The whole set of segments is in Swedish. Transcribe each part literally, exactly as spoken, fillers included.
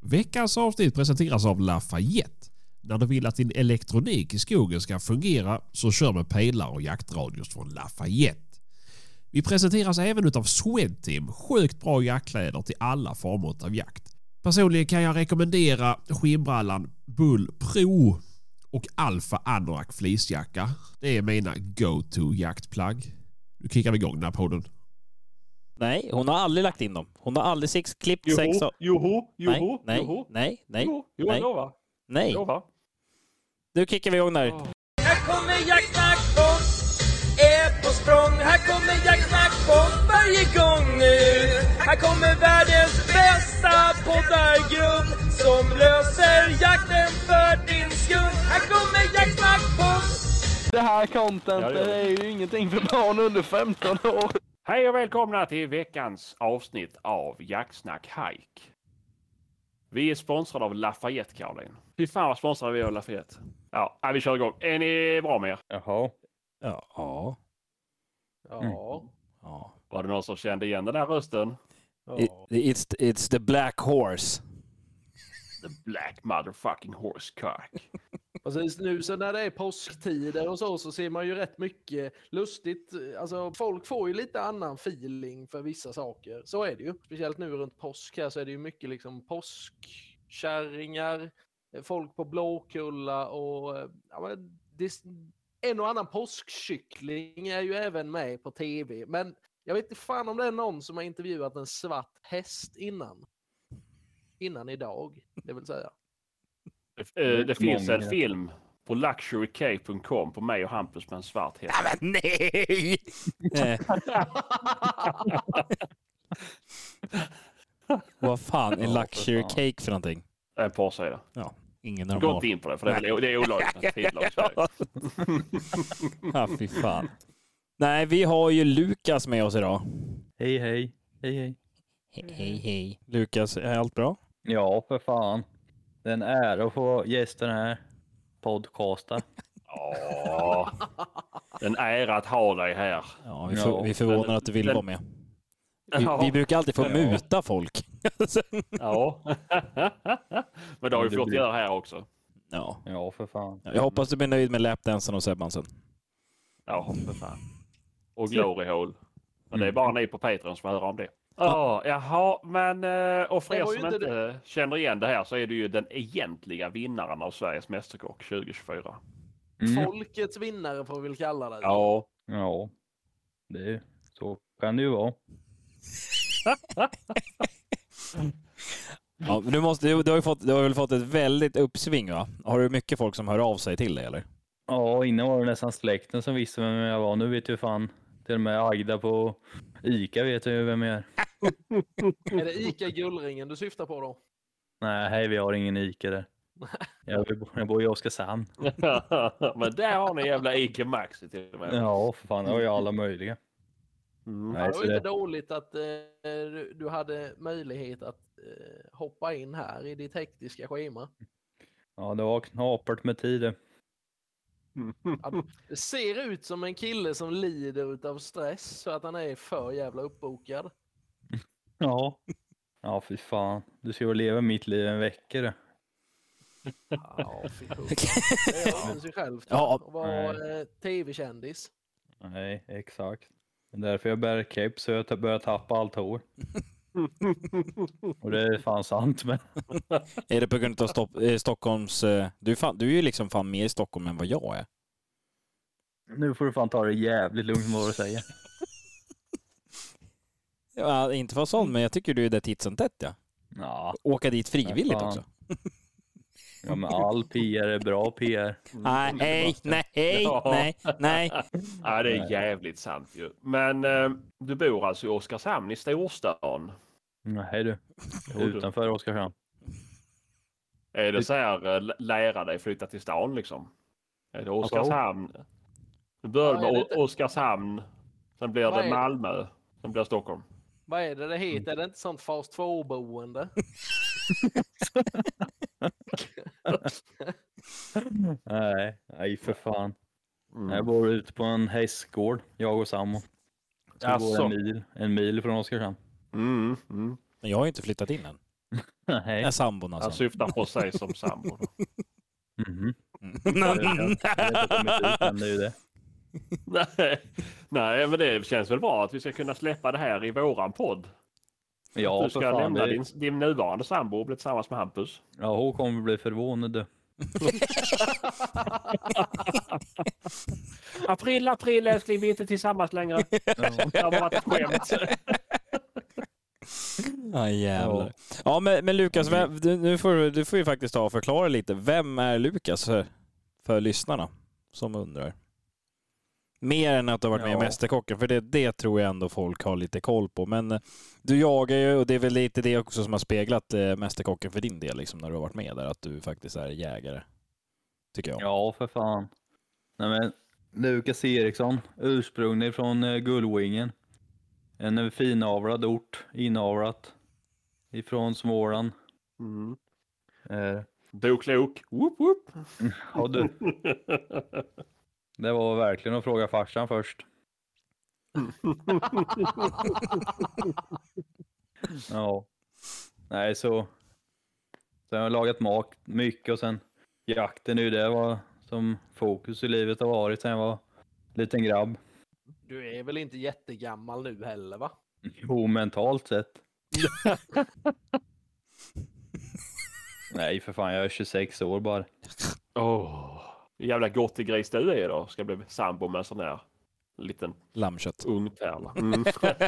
Veckans avsnitt presenteras av Lafayette. När du vill att din elektronik i skogen ska fungera så kör med pejlar och jaktradios från Lafayette. Vi presenteras även av Swedteam, sjukt bra jackkläder till alla former av jakt. Personligen kan jag rekommendera skinnbrallan Bull Pro och Alpha Anorak fleecejacka. Det är mina go-to jaktplagg. Nu kickar vi igång den här podden. Nej, hon har aldrig lagt in dem. Hon har aldrig sex, klippt joho, sex... Joho, joho, nej, joho. nej, nej, Jo, jo, nej. jag lovar. Nej. Jag lovar. Nu kickar vi igång där. Oh. Här kommer Jack Knackpot, är på språng. Här kommer Jack Knackpot varje gång nu. Här kommer världens bästa poddargrupp som löser jakten för din skull. Här kommer Jack Knackpot. Det här contentet Ja, det är ju ingenting för barn under femton år. Hej och välkomna till veckans avsnitt av Jaktsnack Hike. Vi är sponsrade av Lafayette, Caroline. Fy fan vad sponsrade vi av Lafayette. Ja, vi kör igång. Är ni bra med er? Jaha. Ja. Ja. Ja. Ja. Var det någon som kände igen den där rösten? It, it's, it's the black horse. The black motherfucking horse cock. Precis nu så när det är påsktider och så så ser man ju rätt mycket lustigt. Alltså folk får ju lite annan feeling för vissa saker. Så är det ju. Speciellt nu runt påsk här så är det ju mycket liksom påskkärringar, folk på Blåkulla och ja, men det, en och annan påskkyckling är ju även med på tv. Men jag vet inte fan om det är någon som har intervjuat en svart häst innan. Innan idag, det vill säga. Det, det finns en film på luxury cake punkt com på mig och Hampus med en svart häst. Ja, men nej! Vad fan är luxury cake för någonting? En parsida. Ja, ingen Gå normal. inte in på det för det är, det är olagligt. Det är olagligt. Ja, fy fan. Nej, vi har ju Lukas med oss idag. Hej, hej. Hej, hej. He- hej, hej. Lukas, är allt bra? Ja, för fan. Det är en ära att få gästa den här podcasten. Ja, en ära att ha dig här. Ja, vi, för, Ja, vi förvånar men- att du vill men- vara med. Vi, Ja. vi brukar alltid få Ja. muta folk. Ja. Men det har vi Det fått blir- göra här också. Ja. Ja, för fan. Jag hoppas du blir nöjd med lapdansen och Sebban sen. Ja, för fan. Och Glory Hole. Men det är bara ni på Patreon som hör om det. Ja, jaha, men eh, och för Det er var ju som inte inte känner igen det här så är det ju den egentliga vinnaren av Sveriges Mästerkock tjugo tjugofyra. Mm. Folkets vinnare får vi väl kalla det. Ja, Ja, det är, så kan det ju vara. Ja, men du, måste, du, du, har ju fått, du har väl fått ett väldigt uppsving, va? Har du mycket folk som hör av sig till dig, eller? Ja, innan var det nästan släkten som visste vem jag var. Nu vet ju fan. Till och med Agda på Ica vet ju vem jag är. Är det Ica Gullringen du syftar på då? Nej, hej, vi har ingen Ica där. Jag, bor- jag bor i Oskarshamn. men där har ni jävla Ica Maxi till och med. Ja, för fan. Det har ju alla möjliga. Mm. Nej, Det så var ju det, inte dåligt att eh, du, du hade möjlighet att eh, hoppa in här i ditt hektiska schema. ja, det var knapert med tid. Ja, det ser ut som en kille som lider av stress så att han är för jävla uppbokad. Ja. Ja, fy fan. Du ska ju leva mitt liv en vecka du. Ja, fy hugg. Det är ju sig själv. Ja. Att vara eh, tv-kändis. Nej, exakt. Det är därför jag bär keps så jag börjar tappa allt hår. Och det är fan sant, men Är det på grund av Stopp, eh, Stockholms... Eh, du, är fan, du är ju liksom fan mer i Stockholm än vad jag är. nu får du fan ta det jävligt lugnt med vad du säger. Ja, inte för sån, men jag tycker du är där titt som tätt, ja. Ja, Åka dit frivilligt Nej, fan. också. ja, men all P R är bra P R. Nej, nej, nej, Ja. nej, nej. Ja, det är jävligt sant ju. Men eh, du bor alltså i Oskarshamn i storstan. Nej du, Jo, du. utanför Oskarshamn. Är det så här eh, lära dig flytta till stan liksom? Är det Oskarshamn? Du börjar Ja, är med det O- inte- Oskarshamn. Sen blir Vad är det det? Malmö. Sen blir det Stockholm. Vad är det det heter? Är det inte sånt fas två-boende? Nej, nej för fan. Mm. Jag bor ute på en hästgård, jag och Sammo. Så går Jaså? en mil, en mil från Oskarshamn. Mm, mm. Men jag har ju inte flyttat in än. Nej. Ja, sambon Han alltså. syftar på sig som sambo. Mhm. Mm. Jag har inte kommit ut än, det är ju det. Nej. Nej, men det känns väl bra att vi ska kunna släppa det här i våran podd. Ja, Du för ska fan. lämna Det... din, din nuvarande sambo och bli tillsammans med Hampus. Ja, hon kommer bli förvånad. April, april älskling, vi är inte tillsammans längre. Det har varit ett skämt. Ja, jävlar. Ja, men, men Lukas, vem, du, nu får, du- du får ju faktiskt ta och förklara lite. Vem är Lukas för, för lyssnarna som undrar? Mer än att du har varit med i Ja. Mästerkocken, för det, det tror jag ändå folk har lite koll på. Men eh, du jagar ju, och det är väl lite det också som har speglat eh, Mästerkocken för din del, liksom, när du har varit med där, att du faktiskt är jägare. Tycker jag. Ja, för fan. Nej, men Lukas Eriksson, ursprunglig från uh, Gullwingen. En eh, finavlad ort, inavlat. Ifrån Småland. Mm. Eh, Boklok. Whoop, whoop. ja, du, det var verkligen att fråga farsan först. Ja. Nej, så. Sen har jag lagat mat mycket och sen jakten är ju det var som fokus i livet har varit sen jag var liten grabb. Du är väl inte jättegammal nu heller va? Jo, mentalt sett. Nej, för fan, jag är tjugosex år bara. Åh, jävla gottegris du är då. Ska bli sambo med en sån här liten Lammkött. ungpärla. Mm.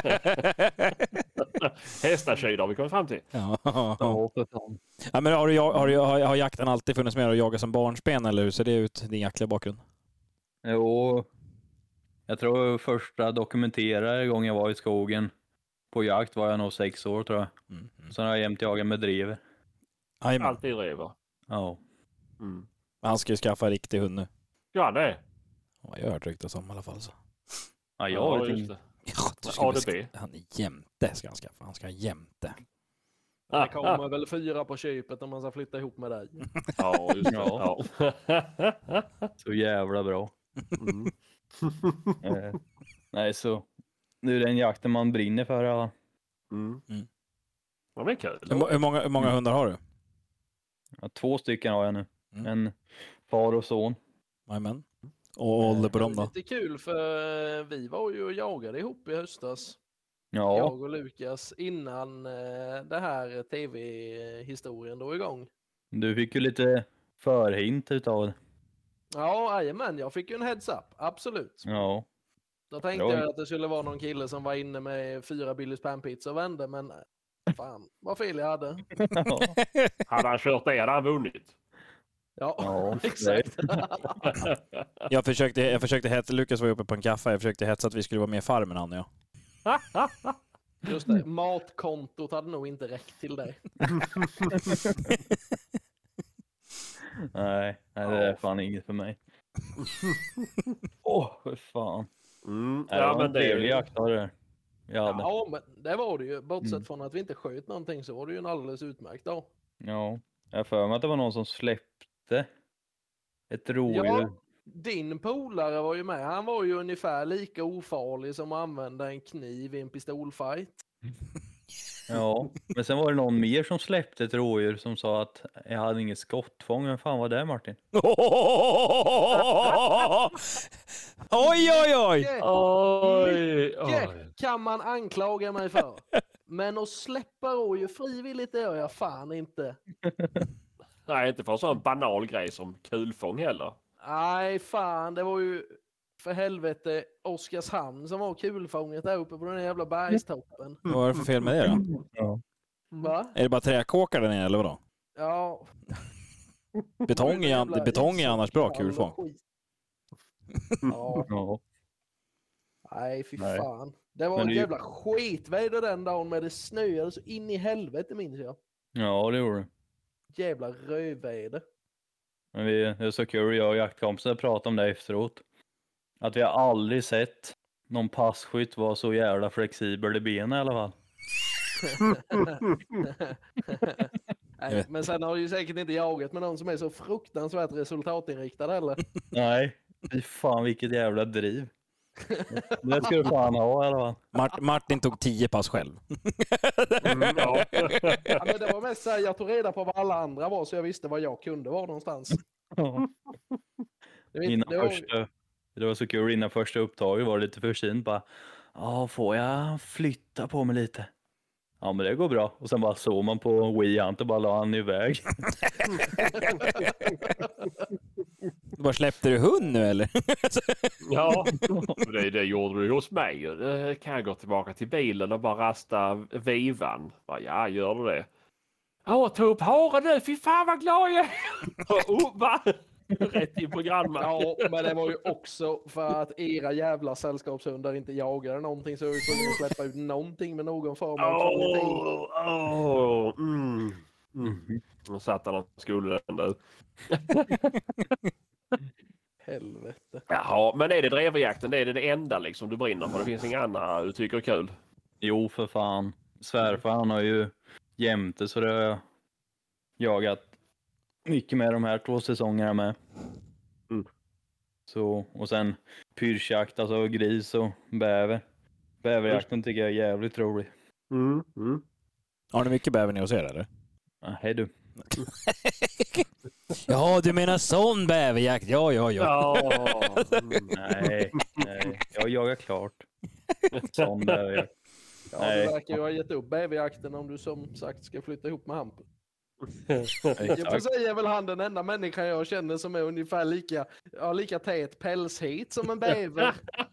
Hästakid har vi kommit fram till. Ja. Ja, för fan. Ja, men har, du, har, du, har, har jakten alltid funnits med och jagat som barnsben, eller hur ser det ut, din jaktliga bakgrund? Jo, jag tror första dokumenterade gången jag var i skogen på jakt var jag nog sex år tror jag. Mm. Mm. Sen har jag jämt jagat med driver. Jajamän. Alltid rever. Ja. Mm. Han ska ju skaffa en riktig hund nu. Ja, det. Ja, jag har hört ryktas om i alla fall. Så. Ja, jag Ja, vet just inte. det. Ja, du ska A D bli- B. Han är jämte ska han skaffa. Han ska ha jämte. Det kommer väl fyra på köpet om man ska flytta ihop med dig. Ja, just det. Ja. Ja. Så jävla bra. Mm. Eh, nej, så nu är det en jakten man brinner för. Ja. Mm. Mm. Ja, men kul. Hur, må- hur, många, hur många hundar har du? Ja, två stycken har jag nu. Mm. En far och son. Jajamän. Och ålder på Det dem var då? lite kul för vi var ju och jagade ihop i höstas. Ja, Jag och Lukas innan eh, det här tv-historien drog igång. du fick ju lite förhint utav det. Ja, jajamän, jag fick ju en heads up, absolut. Ja. Då tänkte Ja. jag att det skulle vara någon kille som var inne med fyra Billys panpizza och vände, men fan, vad fel jag hade. Ja. Hade han kört det hade han vunnit. Ja, Ja, exakt. Jag försökte, jag försökte hetsa, Lukas var ju uppe på en kaffe, jag försökte hetsa att vi skulle vara med i Farmen, han och jag. Just det, matkontot hade nog inte räckt till det. Nej, nej, det är fan inget för mig. Åh, oh, för fan. Mm. Ja, det Ja, var men en trevlig det jakt var det där. Jag hade. Ja, men det var det ju. Bortsett Mm. från att vi inte sköt någonting så var det ju en alldeles utmärkt dag. Ja, jag har för mig att det var någon som släppte ett rådjur. Ja, din polare var ju med. Han var ju ungefär lika ofarlig som att använda en kniv i en pistolfight. Ja, men sen var det någon mer som släppte ett rådjur som sa att jag hade inget skottfång. Vem fan var det, Martin? Oj, oj, oj! Det Oj, mycket oj. kan man anklaga mig för. Men att släppa rådjur frivilligt det gör jag fan inte. Nej, inte för en sån banal grej som kulfång heller. Nej, fan, det var ju för helvete Oskarshamn som var kulfånget där uppe på den jävla bergstoppen. Vad var det för fel med det då? Ja. Va? Är det bara träkåkar där nere eller vadå? Ja. Betong är, Jävla betong är annars bra ishall och kulfång. skit. Ja, Ja. nej fy Nej. fan. Det var Men ett det är ju- jävla skitväder den dagen med det snöade så in i helvete minns jag. Ja, det gjorde det. Jävla rövväder. Men vi, det är så kul, jag och jaktkompisar pratade om det efteråt. Att vi har aldrig sett någon passkytt vara så jävla flexibel i benen i alla fall. Nej, men sen har du ju säkert inte jagat med någon som är så fruktansvärt resultatinriktad heller. Nej, fy fan vilket jävla driv. Det ska du fan ha i alla fall. Mart- Martin tog tio pass själv. Mm, ja. Ja, men det var mest så här, jag tog reda på vad alla andra var så jag visste var jag kunde vara någonstans. Det, vet, Innan det, var, första, det var så kul, innan första upptaget var det lite för sent. Bara, ja, får jag flytta på mig lite? Ja, men det går bra. Och sen bara såg man på Wii Hunt och bara la han iväg. Bara släppte du hund nu eller? Ja, det, det gjorde du hos mig. Det kan jag gå tillbaka till bilen och bara rasta vivan. Bara, ja, gör du det? Åh, ta upp haren nu. Fy fan vad glad jag är. Oh, va? Rätt in på grannmarken. ja, men det var ju också för att era jävla sällskapshundar inte jagade någonting så jag var ju tvungen att släppa ut någonting med någon form av kvalitet. Åh, åh, mm. Mm. Nu satt han och skulle den där. Helvete. Jaha, men är det dreverjakten? Det är det enda liksom du brinner för? Det finns inga andra du tycker är kul? Jo, för fan. Svärfar han har ju jämte så det har jag jagat mycket med de här två säsongerna med. Mm. Så, och sen pyrschjakt, alltså gris och bäver. Bäverjakten tycker jag är jävligt rolig. Mm. Mm. Har ni mycket bäver ni hos er eller? Ja, hej du. Ja, du menar sån bäverjakt? Ja, ja, ja. Ja. Mm. Nej, nej. Jag jagar klart. Sån bäverjakt. Ja, Nej. du verkar ju ha gett upp bäverjakten om du som sagt ska flytta ihop med Hampus. Jag får Exakt. säga väl han den enda människan jag känner som är ungefär lika, ja, lika tät pälshit som en bäver.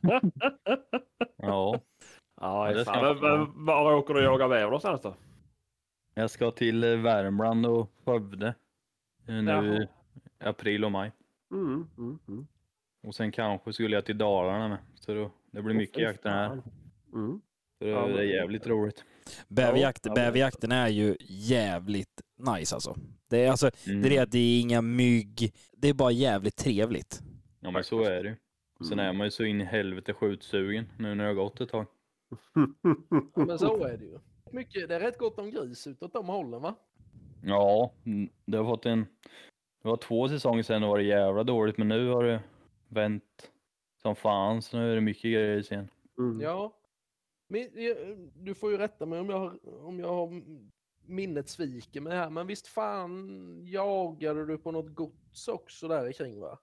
Ja, Ja, det det ska fan. man Men, men, var åker du och jagar bäver någonstans då? jag ska till eh, Värmland och Skövde eh, nu Jaha. i april och maj. Mm. Mm. Mm. Och sen kanske skulle jag till Dalarna med. Så då, det blir mycket jakt den här. Mm. Så det, Ja, men- det är jävligt roligt. Bäverjakt, Ja, ja, bäverjakten är ju jävligt nice alltså. Det är, alltså, Mm. det är att det är inga mygg. Det är bara jävligt trevligt. Ja, men så är det ju. Sen är man ju så in i helvete skjutsugen nu när det har gått ett tag. Ja, men så är det ju. Mycket, det är rätt gott om gris utåt de hållen va? Ja, mm, det har fått en... Det var två säsonger sedan det var det jävla dåligt, men nu har det vänt som fan, så nu är det mycket grejer igen. Mm. Ja. Men, jag- du får ju rätta mig om jag, har- om jag har minnet sviker mig här, men visst fan jagade du på något gods också där i kring va?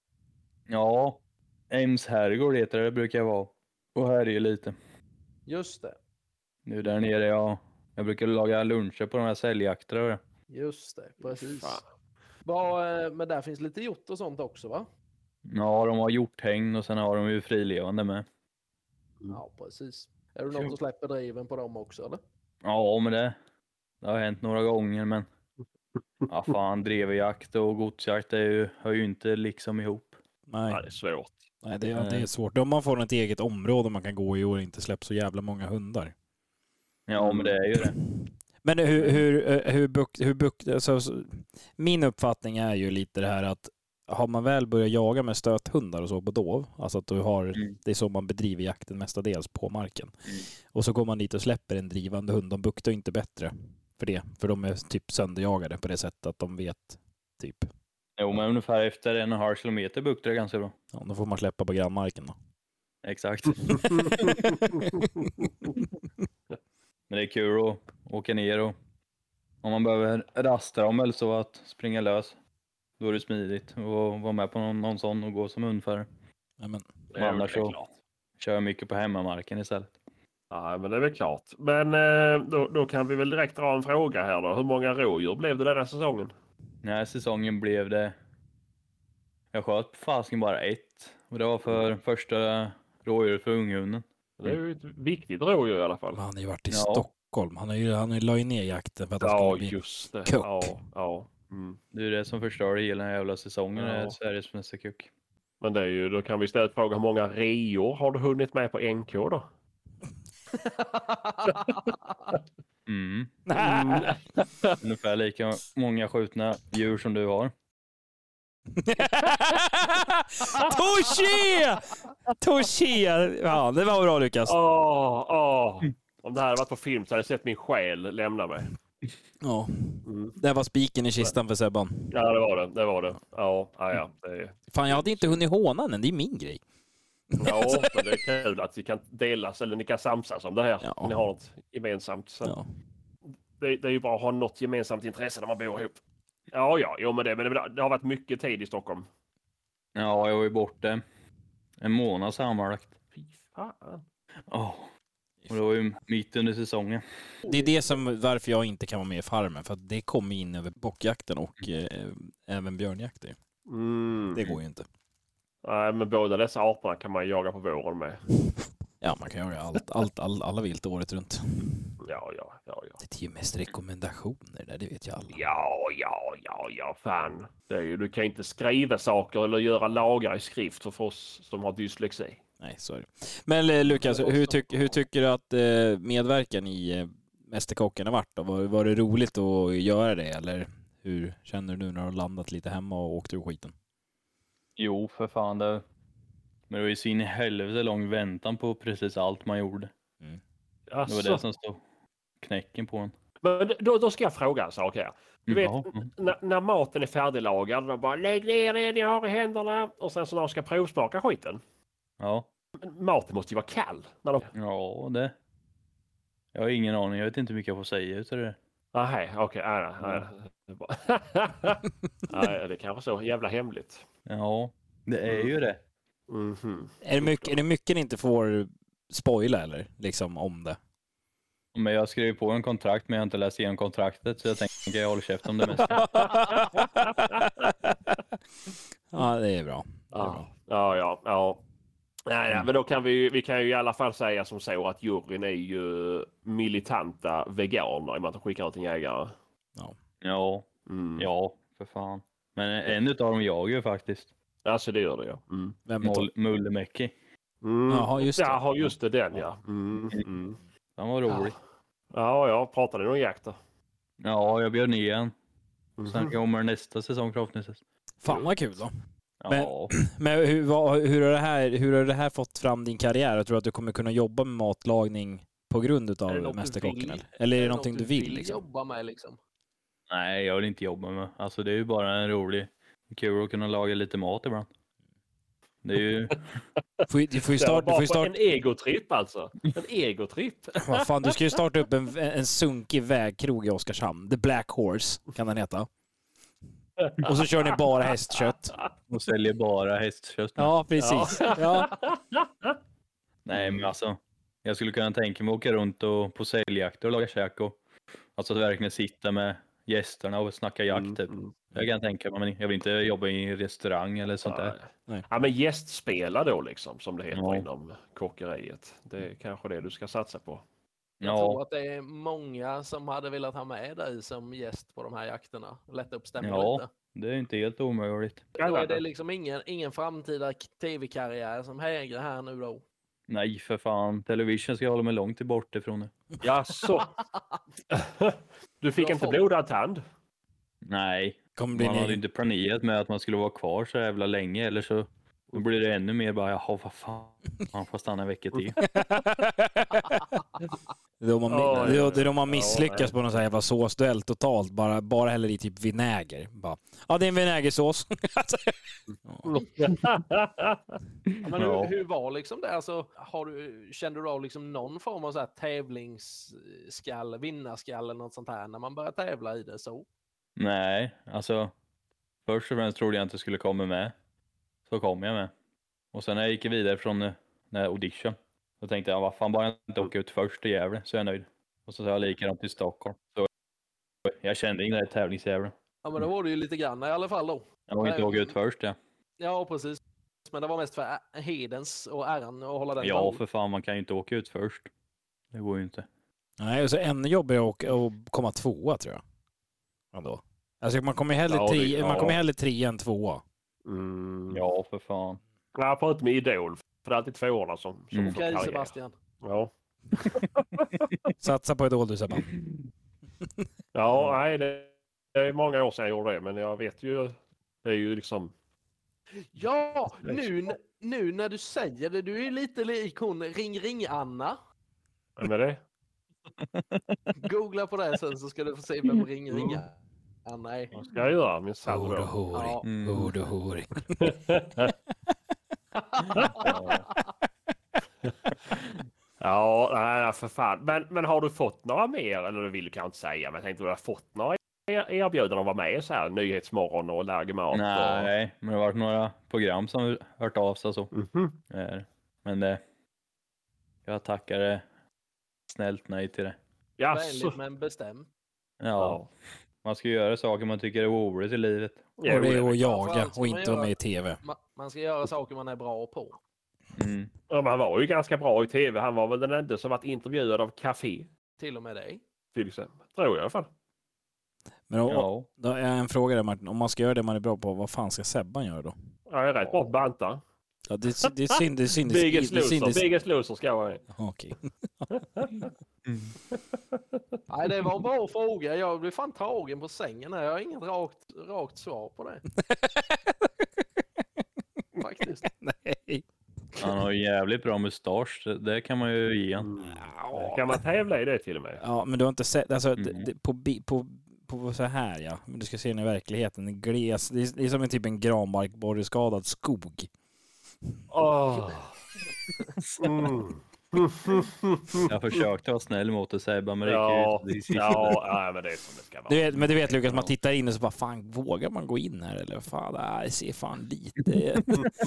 Ja, Ems herrgård heter det, det brukar jag vara. Och här är ju lite. Just det, Nu där nere, jag, jag brukar laga luncher på de här säljjakterna. och det. just det, precis. Fan. Vad, eh, men där finns lite hjort och sånt också va? Ja, de har hjorthägn och sen har de ju frilevande med. Ja, precis. Är du något som släpper driven på dem också eller? Ja, men det, det har hänt några gånger, men ja, fan, dreverjakt och godsjakt är ju, hör ju inte liksom ihop. Nej, Ja, det är svårt. nej det, är, det är svårt. Om man får ett eget område man kan gå i och inte släpps så jävla många hundar. Ja, men det är ju det. Men hur, hur, hur, buk, hur buk, alltså, så- min uppfattning är ju lite det här att har man väl börjat jaga med stöthundar och så på dov, alltså att du har, Mm. det är så man bedriver jakten mestadels på marken. Mm. Och så går man dit och släpper en drivande hund, de buktar inte bättre för det, för de är typ sönderjagade på det sättet att de vet typ, Jo, men ungefär efter en och en halv kilometer buktar det ganska bra. ja, då får man släppa på grannmarken då. Exakt. Men det är kul att åka ner och om man behöver rasta dem eller så att springa lös. Då är det smidigt och vara med på någon, någon sån och gå som hundförare. Ja, men, Det är väl Annars så- klart. Kör jag mycket på hemmamarken istället. Ja, men det är väl klart. Men eh, då, då kan vi väl direkt dra en fråga här då. Hur många rådjur blev det den här säsongen? Den här säsongen blev det... Jag sköt på fasken bara ett. Och det var för första rådjuret för unghunden. Det är ju ett viktigt rådjur i alla fall. han har ju varit i Ja. Stockholm, han har ju, han har ju la ju ner jakten för att han Ja, skulle bli... just det. kuck. Ja, ja. Mm. Det är det som förstörde hela den här jävla säsongen. Ja. Det är Sveriges mesta kuck. Men det är ju, då kan vi istället fråga hur många reor har du hunnit med på N K då? Mm. Mm. Ungefär lika många skjutna djur som du har. Touché! Touché! Ja, det var bra Lukas. Åh, åh. Om det här hade varit på film så hade jag sett min själ lämna mig. Ja, Mm. det var spiken i kistan för Sebban. Ja, det var det. Det var det. Ja, ja, ja. Det är... Fan, jag hade inte hunnit håna den, det är min grej. Ja, men det är kul att vi kan delas eller ni kan samsas om det här. Ja. Ni har något gemensamt. Så Ja. det, det är ju bra att ha något gemensamt intresse när man bor ihop. Ja, ja, jo, men det, men det, det har varit mycket tid i Stockholm. Ja, jag var ju borta en månad sammanlagt. Fy fan. Oh. Och det var ju mitt under säsongen. Det är det som varför jag inte kan vara med i Farmen, för att det kommer in över bockjakten och eh, även björnjakter. Mm. Det går ju inte. Nej, men båda dessa arterna kan man jaga på våren med. Ja, man kan göra allt, allt, all, alla vilt året runt. Ja, ja, ja, ja. Det är ju mest rekommendationer där, det vet ju alla. Ja, ja, ja, ja, fan. Det är ju, du kan inte skriva saker eller göra lagar i skrift för oss som har dyslexi. Nej, så är det. Men eh, Lukas, hur, tyck, hur tycker du att eh, medverkan i eh, Mästerkocken har varit då? Var, var det roligt att göra det, eller hur känner du nu när du har landat lite hemma och åkt ur skiten? Jo, för fan. Det, men det var ju så in i helvete lång väntan på precis allt man gjorde. Det var Alltså, det som stod knäcken på en. men då, då ska jag fråga en sak här. Du vet, Ja, mm. när, när maten är färdiglagad, då bara lägg ner det ni har i händerna och sen så när de ska provsmaka skiten. Ja, Men maten måste ju vara kall. När de... ja, det. Jag har ingen aning. Jag vet inte hur mycket jag får säga utav det. Nej, okej. Nej, nej. Nej, det är kanske så jävla hemligt. Ja, det är ju det. Mhm. Är det mycket, är det mycket ni inte får spoila, eller liksom om det? Men jag skrev på en kontrakt, men jag har inte läst igenom kontraktet, så jag tänker jag håller käft om det mesta. Ja, det är bra. Det är Ja, bra. ja, ja. ja. Nej, nej, men då kan vi, vi kan ju i alla fall säga som så att juryn är ju militanta veganer i och med att de skickar ut en jägare. Ja, Mm. ja, för fan. Men en utav dem jagar ju faktiskt. Alltså det gör det, ja. Mm. Vem är Mol- Mullemäki. Mm. Jaha, just det. Jaha, just det, den ja. Mm. Mm. Den var rolig. Ja, ja, pratade ni om jakt då? Ja, jag bjöd ner igen. Sen Mhm. kommer nästa säsong förhoppningsvis. Fan vad kul då. Men- Ja, Men hur, vad, hur, har det här, hur har det här fått fram din karriär? Jag tror att du kommer kunna jobba med matlagning på grund Är det av något du Mästerkocken? vill? Eller, eller är det något någonting du vill? Liksom? jobba med liksom? nej, jag vill inte jobba med. Alltså det är ju bara en rolig, kul att kunna laga lite mat ibland. Det är ju, Får, ju- du får ju Det var starta... Du bara får ju på starta en egotripp alltså. En egotripp. vad fan, du ska ju starta upp en, en sunkig vägkrog i Oskarshamn. The Black Horse kan den heta. Och så kör ni bara hästkött. och säljer bara hästkött. Ja, precis. Ja. Nej, men alltså, jag skulle kunna tänka mig att åka runt och på säljjakter och laga käk och alltså att verkligen sitta med gästerna och snacka jakt Mm, typ. mm. Jag kan tänka mig, men jag vill inte jobba i en restaurang eller sånt där. Nej. Ja, men gästspela då liksom, som det heter Ja. inom kockeriet. Det är kanske det du ska satsa på. Jag tror Ja, att det är många som hade velat ha med dig som gäst på de här jakterna. Lätta upp stämningen Ja. lite. det är inte helt omöjligt. Då är det liksom ingen, ingen framtida k- tv-karriär som hägrar här nu då. Nej, för fan. Television ska jag hålla mig långt bort ifrån nu. Ja, så. Du fick Du har inte fått- blodad tand? Nej, Kommer bli man hade en inte planerat med att man skulle vara kvar så jävla länge, eller så då blir det ännu mer bara, jaha, vad fan, man får stanna en vecka till. Det är då man, Ja, ja, det är ja. då- det är då man Ja, misslyckas nej. på någon sån här jävla såsduell totalt. Bara, bara häller i typ vinäger. Bara, ja, det är en vinägersås. Alltså, Ja, men Ja. hur, hur var liksom det? Alltså, har du, kände du av liksom någon form av så här tävlingsskall, vinnarskall eller något sånt här när man börjar tävla i det så? Nej, alltså först och främst trodde jag inte skulle komma med. Så kom jag med. Och sen när jag gick vidare från eh, när audition, då tänkte jag, vad fan, bara jag inte åker ut först i Gävle så är jag nöjd. Och så sa jag likadant till Stockholm. Så jag kände ingen tävlingsjävla. Ja, men då var det ju lite grann i alla fall då. Jag var inte Nej, åka ut först, ja. Ja, precis. Men det var mest för ä- hedens och äran att hålla den Ja, nivån. för fan, man kan ju inte åka ut först. Det går ju inte. nej, och så ännu jobbigare att, åka- att komma tvåa, tror jag. Ändå. Alltså man kommer hellre, Ja, det- tre, man ja. kommer hellre trea än tvåa. Mm. Ja, för fan. Ja, förutom med Idol. För det är alltid tvåorna som, som Mm. får Okej, karriär. Sebastian. Ja, Satsa på Idol, du Sebba. ja nej, det det är många år sedan jag gjorde det, men jag vet ju. Det är ju liksom. Ja, nu, n- nu när du säger det, du är ju lite lik hon Ring Ring Anna. Vem är det? Googla på det sen så ska du få se vem Ring Ring Anna är. Vad ska jag göra? Min Hård och sambo. hårig. Ja. Mm. Hård och hårig. Ja, nej, för fan. Men, men har du fått några mer? Eller det vill du kanske inte säga. Men jag tänkte du har fått några er- erbjudanden att vara med så här. Nyhetsmorgon och Lägemat. Nej, men det har varit några program som har hört av sig så. Och... Mhm. Eh, Men det, jag tackar eh, snällt nej till det. Jaså? Vänligt men bestämt. Ja, Ja. man ska göra saker man tycker är roligt i livet. Och det är att Framförallt jaga ska och man inte vara göra- med i tv. Ma- Man ska göra saker man är bra på. Mm. Ja, men han var ju ganska bra i tv. Han var väl den enda som varit intervjuad av Café. Till och med dig. Till exempel. Tror jag i alla fall. Men då, Ja. då är en fråga där Martin. Om man ska göra det man är bra på, vad fan ska Sebban göra då? Jag är rätt bra på banta. Ja, det, är- det är synd. Det är synd. Det är Biggest synd. Det är synd. loser. Biggest loser ska jag vara. Okej. Nej, det var en bra fråga. Jag blev fan tagen på sängen här. Jag har inget rakt, rakt svar på det. Faktiskt. Nej. Han har ju jävligt bra mustasch, det- det kan man ju ge han. Kan man tävla i det till och med? Ja, men du har inte sett, alltså, Mm. det, det, på, bi- på, på så här ja, men du ska se den i verkligheten, en gles, det är, det är som en typ en granbarkborreskadad skog. Åh. Mm. Jag försökte vara snäll mot det Sebba, men det gick Ja, ju inte. ja, ja, men det är som det ska vara. Du vet, men du vet Lukas, man tittar in och så bara fan, vågar man gå in här eller fan, nej, det ser fan lite.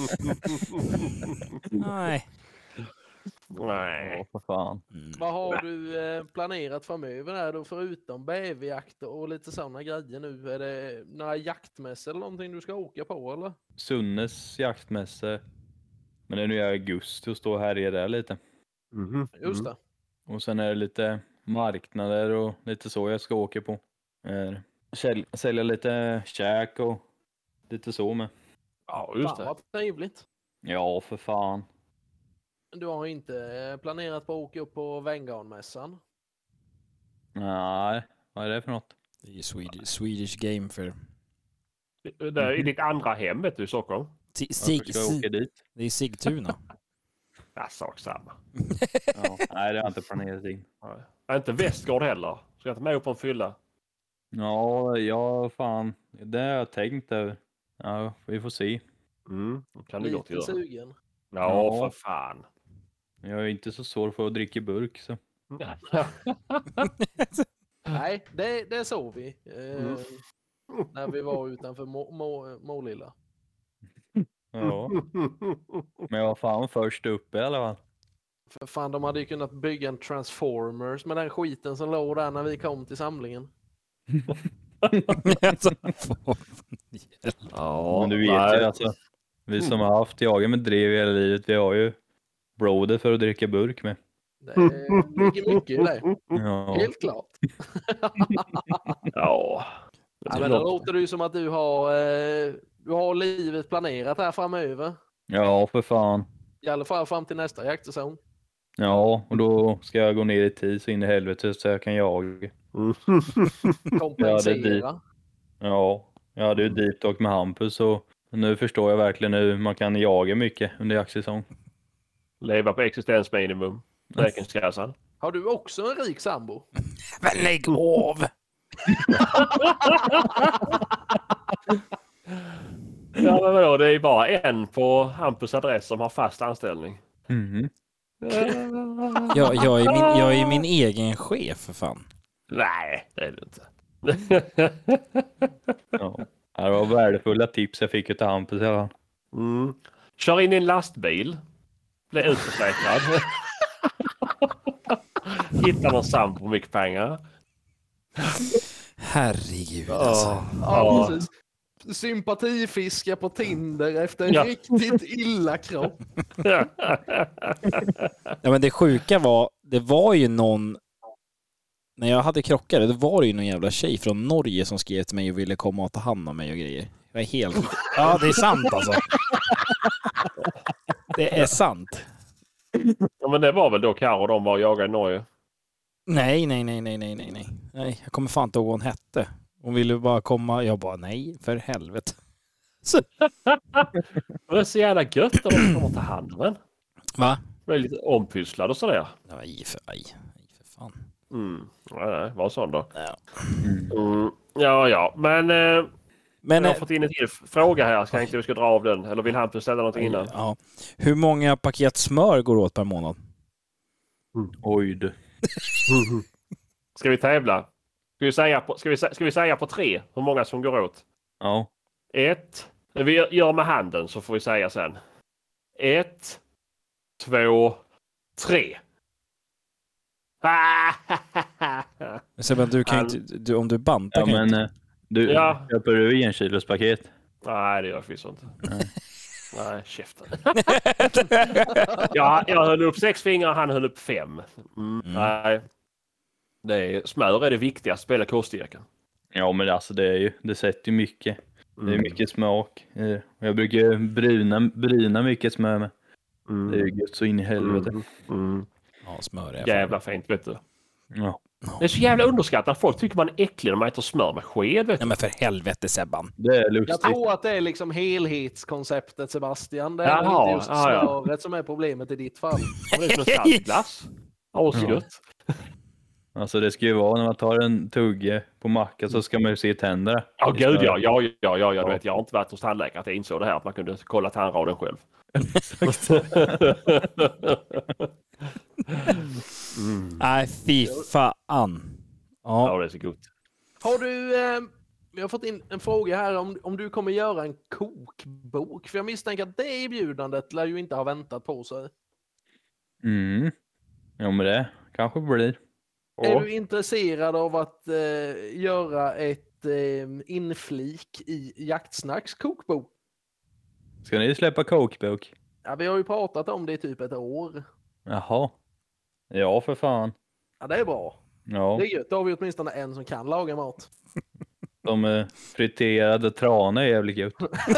Nej. Nej. Ja, för fan. Mm. Vad har du eh, planerat framöver här då, förutom bäverjakt och lite sådana grejer nu? Är det några jaktmässor eller någonting du ska åka på eller? Sunnes jaktmässa. Men det är nu i augusti och står här i där lite. Mhm. Just det. Och sen är det lite marknader och lite så jag ska åka på. Eh, säl- Sälja lite käk och lite så med. Ja, just Fan det. vad trevligt. Ja, för fan. Du har inte eh, planerat på att åka upp på Venngarnmässan? Nej, vad är det för något? Det är ju Swedish, Swedish game för Det är i ditt andra hem vet du, i Stockholm. Sig- Varför Sig- ska jag åka dit? det är Sigtuna. Ja, sak samma. Ja, nej, det har jag inte planerat in. Nej. Ja, inte Västgård heller. Ska jag inte med upp på en fylla? Ja, ja, fan. Det har jag tänkt över. Ja, vi får se. Mm. Kan du gott Lite göra. sugen. Ja, Ja. för fan. Jag är inte så svår för att dricka burk så. Nej, det, det såg vi. Eh, Mm. När vi var utanför Må, Må, Målilla. Ja, men jag var fan först uppe i alla fall. För fan, de hade ju kunnat bygga en Transformers med den skiten som låg där när vi kom till samlingen. Alltså, Ja, Men du vet nej. ju alltså. Vi som har haft jagat med drev hela livet, vi har ju broder för att dricka burk med. Det ligger mycket i det. Ja, Helt klart. Ja. Ja, men då låter det ju som att du har, eh, du har livet planerat här framöver. ja för fan. I alla fall fram till nästa jaktsäsong. Ja, och då ska jag gå ner i tid så in i helvete så jag kan jaga. Kompensera. Ja, jag hade ju dit åkt med Hampus och nu förstår jag verkligen hur man kan jaga mycket under jaktsäsong. Leva på existensminimum. Räkenskassan. Har du också en rik sambo? men lägg av! Ja, men vadå? Det är bara en på Hampus adress som har fast anställning. Mhm. Jag, jag, är min, jag är min egen chef för fan. Nej, det är det inte. Ja. Det var värdefulla tips jag fick utav Hampus i alla fall. Mm. Kör in i en lastbil. Blir utförsäkrad. Hittar någon sambo på mycket pengar. Herregud alltså. Ja, Ja, precis. Sympatifiska på Tinder efter en Ja. riktigt illa kropp. Ja, men det sjuka var, det var ju någon, när jag hade krockare, det var det ju någon jävla tjej från Norge som skrev till mig och ville komma och ta hand om mig och grejer. Jag är helt... Ja, det är sant alltså. Det är sant. Ja, men det var väl då Karo de var och jagade i Norge. Nej, nej, nej, nej, nej, nej, nej. Nej, jag kommer fan inte ihåg vad hon hette. Hon ville bara komma, jag bara nej, för helvete. Så, Det är så jävla gött att de kommer ta hand om en. va? Jag är lite ompysslad och sådär. Nej, för, nej, nej, för fan. Mm. Nej, nej, var sån då. Ja. Mm. Mm. Ja, ja, men eh, Men, Jag har eh, fått in en till fråga här. Ska jag inte vi ska dra av den? Eller vill han ställa något innan? ja. Hur många paket smör går åt per månad? Oj du. Ska vi tävla? Ska vi säga på, ska vi, sä- ska vi säga på tre hur många som går åt? Ja. Ett. Vi gör med handen så får vi säga sen. Ett, två, tre. Sebben, du kan ju Han- inte, du, om du bantar Ja kan ju men inte. eh, du, Ja. köper du en kilos paket? Nej, det gör jag förvisso inte. Nej. Nej, käften. ja, jag höll upp sex fingrar, han höll upp fem. Mm. Mm. Nej. Det är, smör är det viktigaste, spela koststyrkan. Ja men alltså det är ju, det sätter ju mycket. Mm. Det är mycket smak. Eh, Jag brukar ju bryna, bryna mycket smör med. Mm. Det är ju gött så in i helvete. Mm. Mm. Ja, smör är Jävla fint, vet du. Ja. Det är så jävla underskattat. Folk tycker man är äcklig när man äter smör med sked, vet du. Nej men för helvete Sebban. Det är Jag lustigt. tror att det är liksom helhetskonceptet Sebastian. Det är Jaha, nog inte just ja, ja. smöret som är problemet i ditt fall. Det är som en saltglass. Asgött. Alltså det ska ju vara när man tar en tugge på macka så ska man ju se tänderna. Ja, i gud smör. ja. Ja, ja, ja, ja, jag Ja. vet. Jag har inte varit hos tandläkare att jag insåg det här. Att man kunde kolla tandraden själv. mm. Nej fy fan. Ja, Ja. det är så gott. Har du... Eh, vi har fått in en fråga här om, om du kommer göra en kokbok. För jag misstänker att det erbjudandet lär ju inte ha väntat på sig. Mm. Ja men det kanske blir. Är Ja. du intresserad av att eh, göra ett eh, inflik i Jaktsnacks kokbok? Ska ni släppa kokbok? Ja, vi har ju pratat om det i typ ett år. Jaha. Ja för fan. Ja, det är bra. Ja. Det är gött. Då har vi åtminstone en som kan laga mat. De eh, friterade trana är jävligt gött.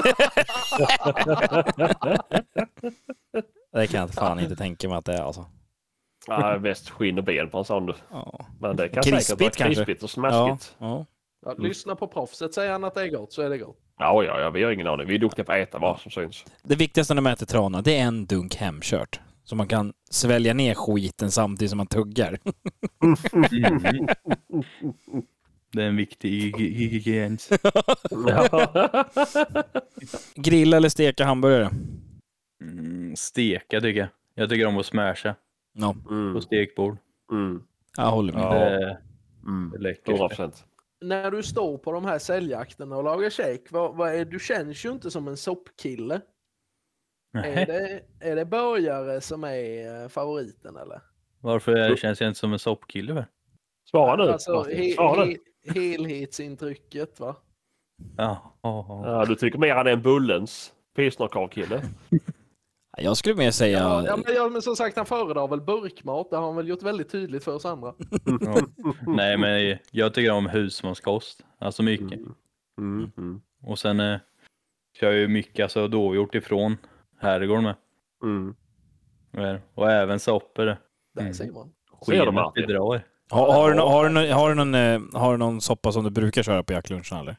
Det kan jag fan inte tänka mig att det är alltså. Ja, mest skinn och ben på en sån. Ja. Men det kan Krispigt säkert vara kanske? krispigt och Ja. smaskigt. Ja. Ja, lyssna på proffset. Säger han att det är gott så är det gott. Ja, ja, ja, vi har ingen aning. Vi är duktiga på att äta vad som syns. Det viktigaste när man äter trana, det är en dunk hemkört. Så man kan svälja ner skiten samtidigt som man tuggar. Mm. Det är en viktig ingrediens. Grilla eller steka hamburgare? Mm, steka tycker jag. Jag tycker om att smasha Ja, Mm. på stekbord. Mm. jag håller med. Ja. Det är Mm. det är läckert. hundra procent. När du står på de här säljjakterna och lagar käk, vad, vad är, du känns ju inte som en soppkille. Är Nej. det, är det burgare som är eh, favoriten eller? Varför är det, känns jag inte som en soppkille? Väl? Svara nu. Alltså Martin. he, Svara nu. he, helhetsintrycket va? Ja, ja, ja. Ja, du tycker mer han är en Bullens pilsnerkorvkille. Jag skulle mer säga... Ja, ja, men, ja, men som sagt han föredrar väl burkmat. Det har han väl gjort väldigt tydligt för oss andra. Ja. Nej, men jag tycker om husmanskost. Alltså mycket. Mm. Mm. Och sen eh, kör jag ju mycket alltså dågjort ifrån herrgården med. Mm. Och även soppor. Där Mm. ser man. Ser du, Skenet Martin? bedrar. Har, har, du, nå- har, du, nå- har, du någon, eh, har du någon soppa som du brukar köra på jaktlunchen eller?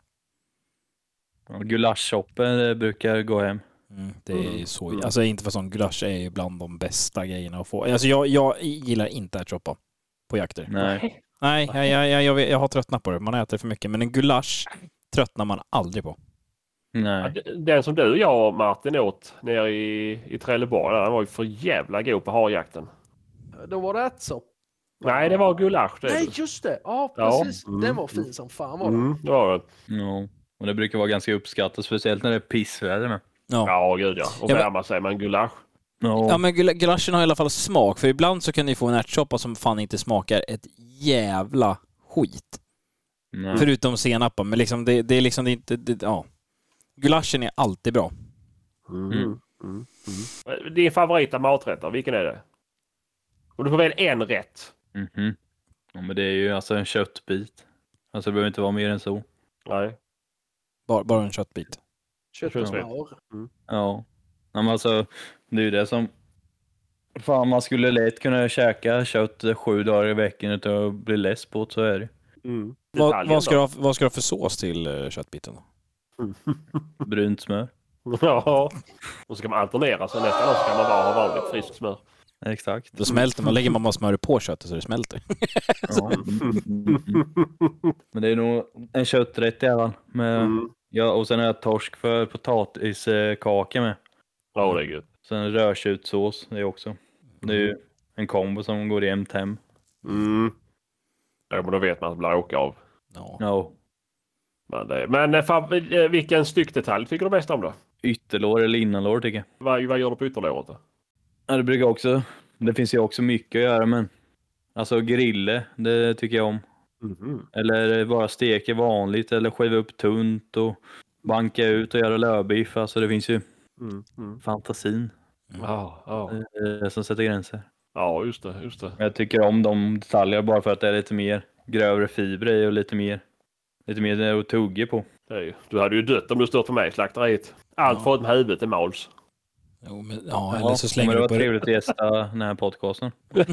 Ja, gulaschsoppor eh, brukar gå hem. Mm, det är så... Alltså inte för sån gulasch är ju bland de bästa grejerna att få. Alltså jag, jag gillar inte ärtsoppa på jakter. Nej. Nej, jag, jag, jag, jag, vet- jag har tröttnat på det. Man äter för mycket. Men en gulasch tröttnar man aldrig på. Ja, Nej. d- den som du och jag och Martin åt nere i, i Trelleborg, där, den var ju för jävla god på harjakten. Då var det ärtsoppa. Nej, det var gulasch. Det. Nej just det! Ja Ja, precis. mm. Den var fin som fan var den. Mm, det var det. Ja. Och det brukar vara ganska uppskattat, speciellt när det är pissväder med. Ja. Ja, gud ja. Och Ja, men- värma sig med en gulasch. Ja. Ja men gula- gulaschen har i alla fall smak. För ibland så kan ni få en ärtsoppa som fan inte smakar ett jävla skit. Nej. Förutom senapen. Men liksom det, det är liksom det är inte... Det, ja. Gulaschen är alltid bra. Mm. Mm. Mm. Mm. Din favorita maträtter, vilken är det? Och du får väl en rätt. Mhm. Ja, men det är ju alltså en köttbit. Alltså det behöver inte vara mer än så. Nej. Bara, bara en köttbit. Kött och Köttbit. smör. Ja. Ja, men alltså det är ju det som... Fan, man skulle lätt kunna käka kött sju dagar i veckan utan att bli less på det, så är det. Mm. Vad, Detaljen vad, ska då? du ha, vad ska du ha för sås till uh, köttbiten då? Brunt smör. Ja. Och så kan man alternera, så nästa dag så kan man bara ha vanligt friskt smör. Exakt. Då smälter man, lägger man bara smör på köttet så det smälter. Ja. Men det är nog en kötträtt i alla fall. Med Mm. Ja, och sen har jag torsk för potatiskaka med. Ja, det är gött. Sen rödtjutsås, det är också. Det är ju en kombo som går jämnt hem. Mm. Ja, men då vet man att det blir åka av. Ja. Ja. Men, det, men eh, fan, eh, vilken styckdetalj tycker du bäst om då? Ytterlår eller innanlår tycker jag. Vad, vad gör du på ytterlåret då? Ja, det brukar också. Det finns ju också mycket att göra, men alltså grille, det tycker jag om. Mhm. Eller bara steka vanligt eller skiva upp tunt och banka ut och göra lövbiff. Alltså det finns ju Mm. Mm. fantasin Ja, ja. eh, som sätter gränser. Ja, just det, just det. Jag tycker om de detaljer bara för att det är lite mer grövre fibrer i och lite mer lite mer att tugga på. Det är ju. Du hade ju dött om du stått på mig i slakteriet. Allt Ja. förutom huvudet är mals. Jo, men, ja, Ja, eller så slänger men det du var på trevligt att gästa den här podcasten.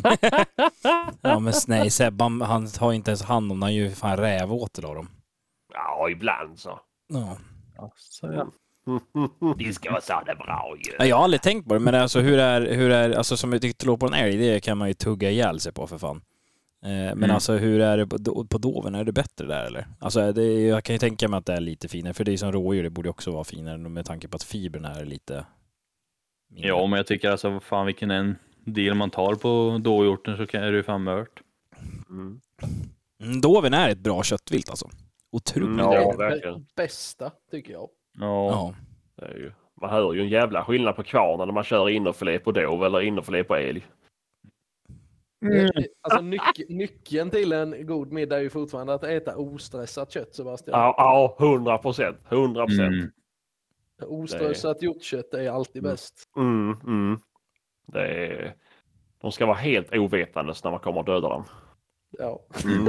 Ja, men nej, Seb, han, han tar inte ens hand om, han gör ju fan rävåtel av dem. Ja, ibland så. Ja. Alltså, ja. Det ska vara så det bra ju. Ja, jag har aldrig tänkt på det, men alltså hur är, hur är alltså som jag tyckte låg på en älg, det kan man ju tugga ihjäl sig på för fan. Eh, men Mm. alltså hur är det på, do- på doven, är det bättre där eller? Alltså det, är- jag kan ju tänka mig att det är lite finare, för det är som rådjur, det borde också vara finare med tanke på att fibrerna är lite mindre. Ja, men jag tycker alltså vad fan vilken en del man tar på dåhjorten så kan är det ju fan mört. Mm. Mm, doven är ett bra köttvilt alltså. Otroligt. Mm, Ja, ja, Det verkligen. bästa, tycker jag. Ja. Ja. Det är ju. Man hör ju en jävla skillnad på kvarnen när man kör innerfilé på dov eller innerfilé på älg. Mm. Det- Alltså nyc- nyckeln till en god middag är ju fortfarande att äta ostressat kött, Sebastian. Ja, ja, hundra procent. Hundra procent. Mm. Ostressat hjortkött är alltid Mm. bäst. Mm, mm. Det är... De ska vara helt ovetandes när man kommer att döda dem. Ja. Mm.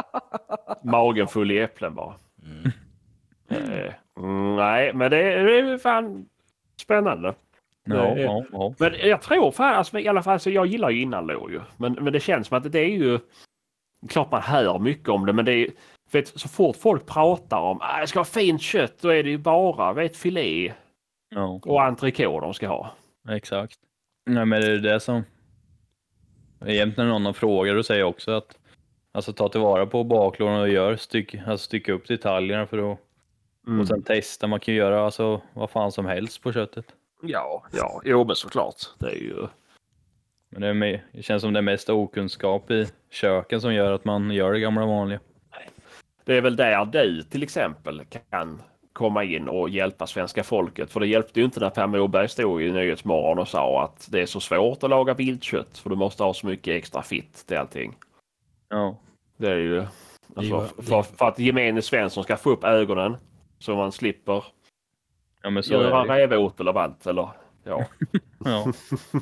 Magen full i äpplen bara. Mm. Eh, mm, nej, men det är, det är fan spännande. Ja, Det är- ja, ja. Men jag tror fan, alltså, i alla fall, alltså, jag gillar ju innanlår ju. Men, men det känns som att det är ju... Klart man hör mycket om det, men det är... Vet, så fort folk pratar om att ah, det ska ha fint kött, då är det ju bara vet, filé ja. och entrecote de ska ha. Exakt. Nej, men det är det som... Egentligen när någon frågar och säger också att alltså ta tillvara på baklåren och gör styck, alltså stycka upp detaljerna för att Mm. och sen testa. Man kan ju göra alltså vad fan som helst på köttet. Ja, ja, jo men såklart. Det är ju... Men det, är med, det känns som det är mest okunskap i köken som gör att man gör det gamla vanliga. Det är väl där du till exempel kan komma in och hjälpa svenska folket. För det hjälpte ju inte när Per Morberg stod i Nyhetsmorgon och sa att det är så svårt att laga viltkött för du måste ha så mycket extra fitt till allting. Ja. Det är ju... Det är Alltså, ju- för, för att gemene Svensson ska få upp ögonen så man slipper Ja, men så göra är det. rävåtel av allt. Eller, ja. Ja.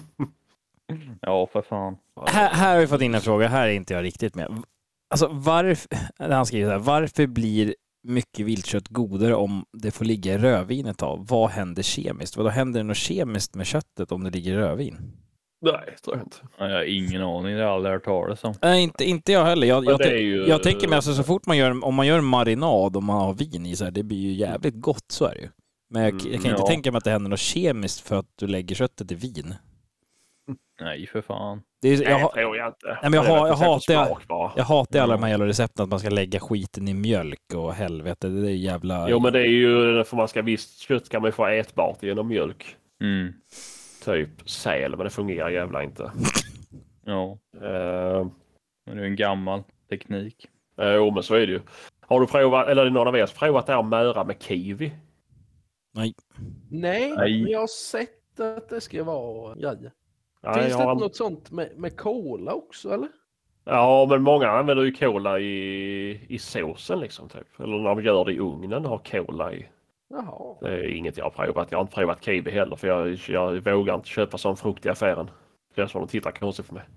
Ja, för fan. Här, här har vi fått in en fråga, här är inte jag riktigt med. Alltså varför, han skriver så här, varför blir mycket viltkött godare om det får ligga i rödvin ett tag? Vad händer kemiskt? Vad då händer det något kemiskt med köttet om det ligger i rödvin? Nej, tror jag inte. Ja, jag har ingen aning, det har jag aldrig hört talas om. Nej, inte, inte jag heller. Jag, Men jag, det är tän- ju- jag tänker mig alltså så fort man gör, om man gör en marinad och man har vin i så här, det blir ju jävligt gott, så är det ju. Men jag, jag kan inte Mm, ja. tänka mig att det händer något kemiskt för att du lägger köttet i vin. Nej, för fan. Det är, Nej, jag, det har- tror jag inte. men jag Det är har- väl jag för hatar- smak bara. jag hatar alla Ja. de här jävla recepten att man ska lägga skiten i mjölk och helvete. Det är jävla... Jo men det är ju för man ska visst kött kan man ju få ätbart genom mjölk. Mm. Typ säl men det fungerar jävla inte. Ja, Uh, men det är en gammal teknik. jo men så är det ju. Har du provat, eller är det någon av er som provat det här att möra med kiwi? Nej, Nej. men jag har sett att det ska vara grejer. Ja, Finns jag det har- inte något sånt med, med cola också eller? Ja men många använder ju cola i, i såsen liksom typ. Eller när de gör det i ugnen har cola i. Jaha. Det är inget jag har provat. Jag har inte provat kiwi heller för jag, jag vågar inte köpa sån frukt i affären. Det är som de tittar konstigt på mig.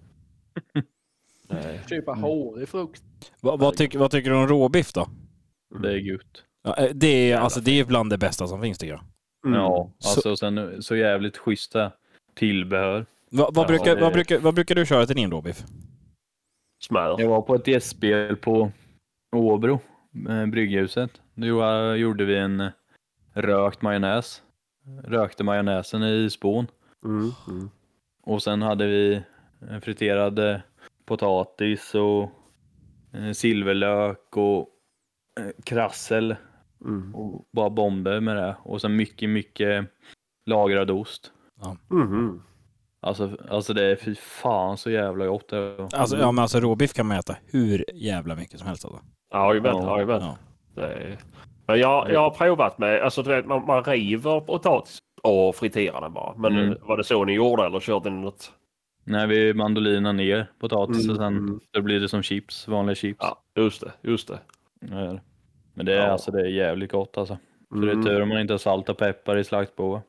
Nej. Köpa hårig frukt. Vad, vad, tycker, vad tycker du om råbiff då? Det är gött. Ja, eh, det är, alltså, det är bland det bästa som finns tycker jag. Mm. Ja, Så- alltså sen så jävligt schyssta tillbehör. Va, vad, Ja, brukar, det- vad, brukar, vad brukar du köra till din råbiff? Smör. Jag var på ett gästspel på Åbro, eh, Brygghuset. Då gjorde vi en eh, rökt majonnäs. Rökte majonnäsen i spån. Mm. Mm. Och sen hade vi en friterad eh, potatis och eh, silverlök och eh, krassel Mm. Och bara bomber med det. Och sen mycket, mycket lagrad ost. Mm. Alltså, alltså det är fy fan så jävla gott. Alltså, ja, men alltså råbiff kan man äta hur jävla mycket som helst. Alltså. Ja, jag vet. Ja. Ja, jag vet. Ja. Det är... Men jag, jag har provat med, alltså du vet, man, man river potatis och friterar den bara. Men Mm. var det så ni gjorde eller körde ni något? När vi mandolinar ner potatis och sen Mm. då blir det som chips, vanliga chips. Ja, just det, just det. Ja. Men det är, Ja. alltså, det är jävligt gott alltså. Så Mm. det är tur om man inte har salt och peppar i slaktboa.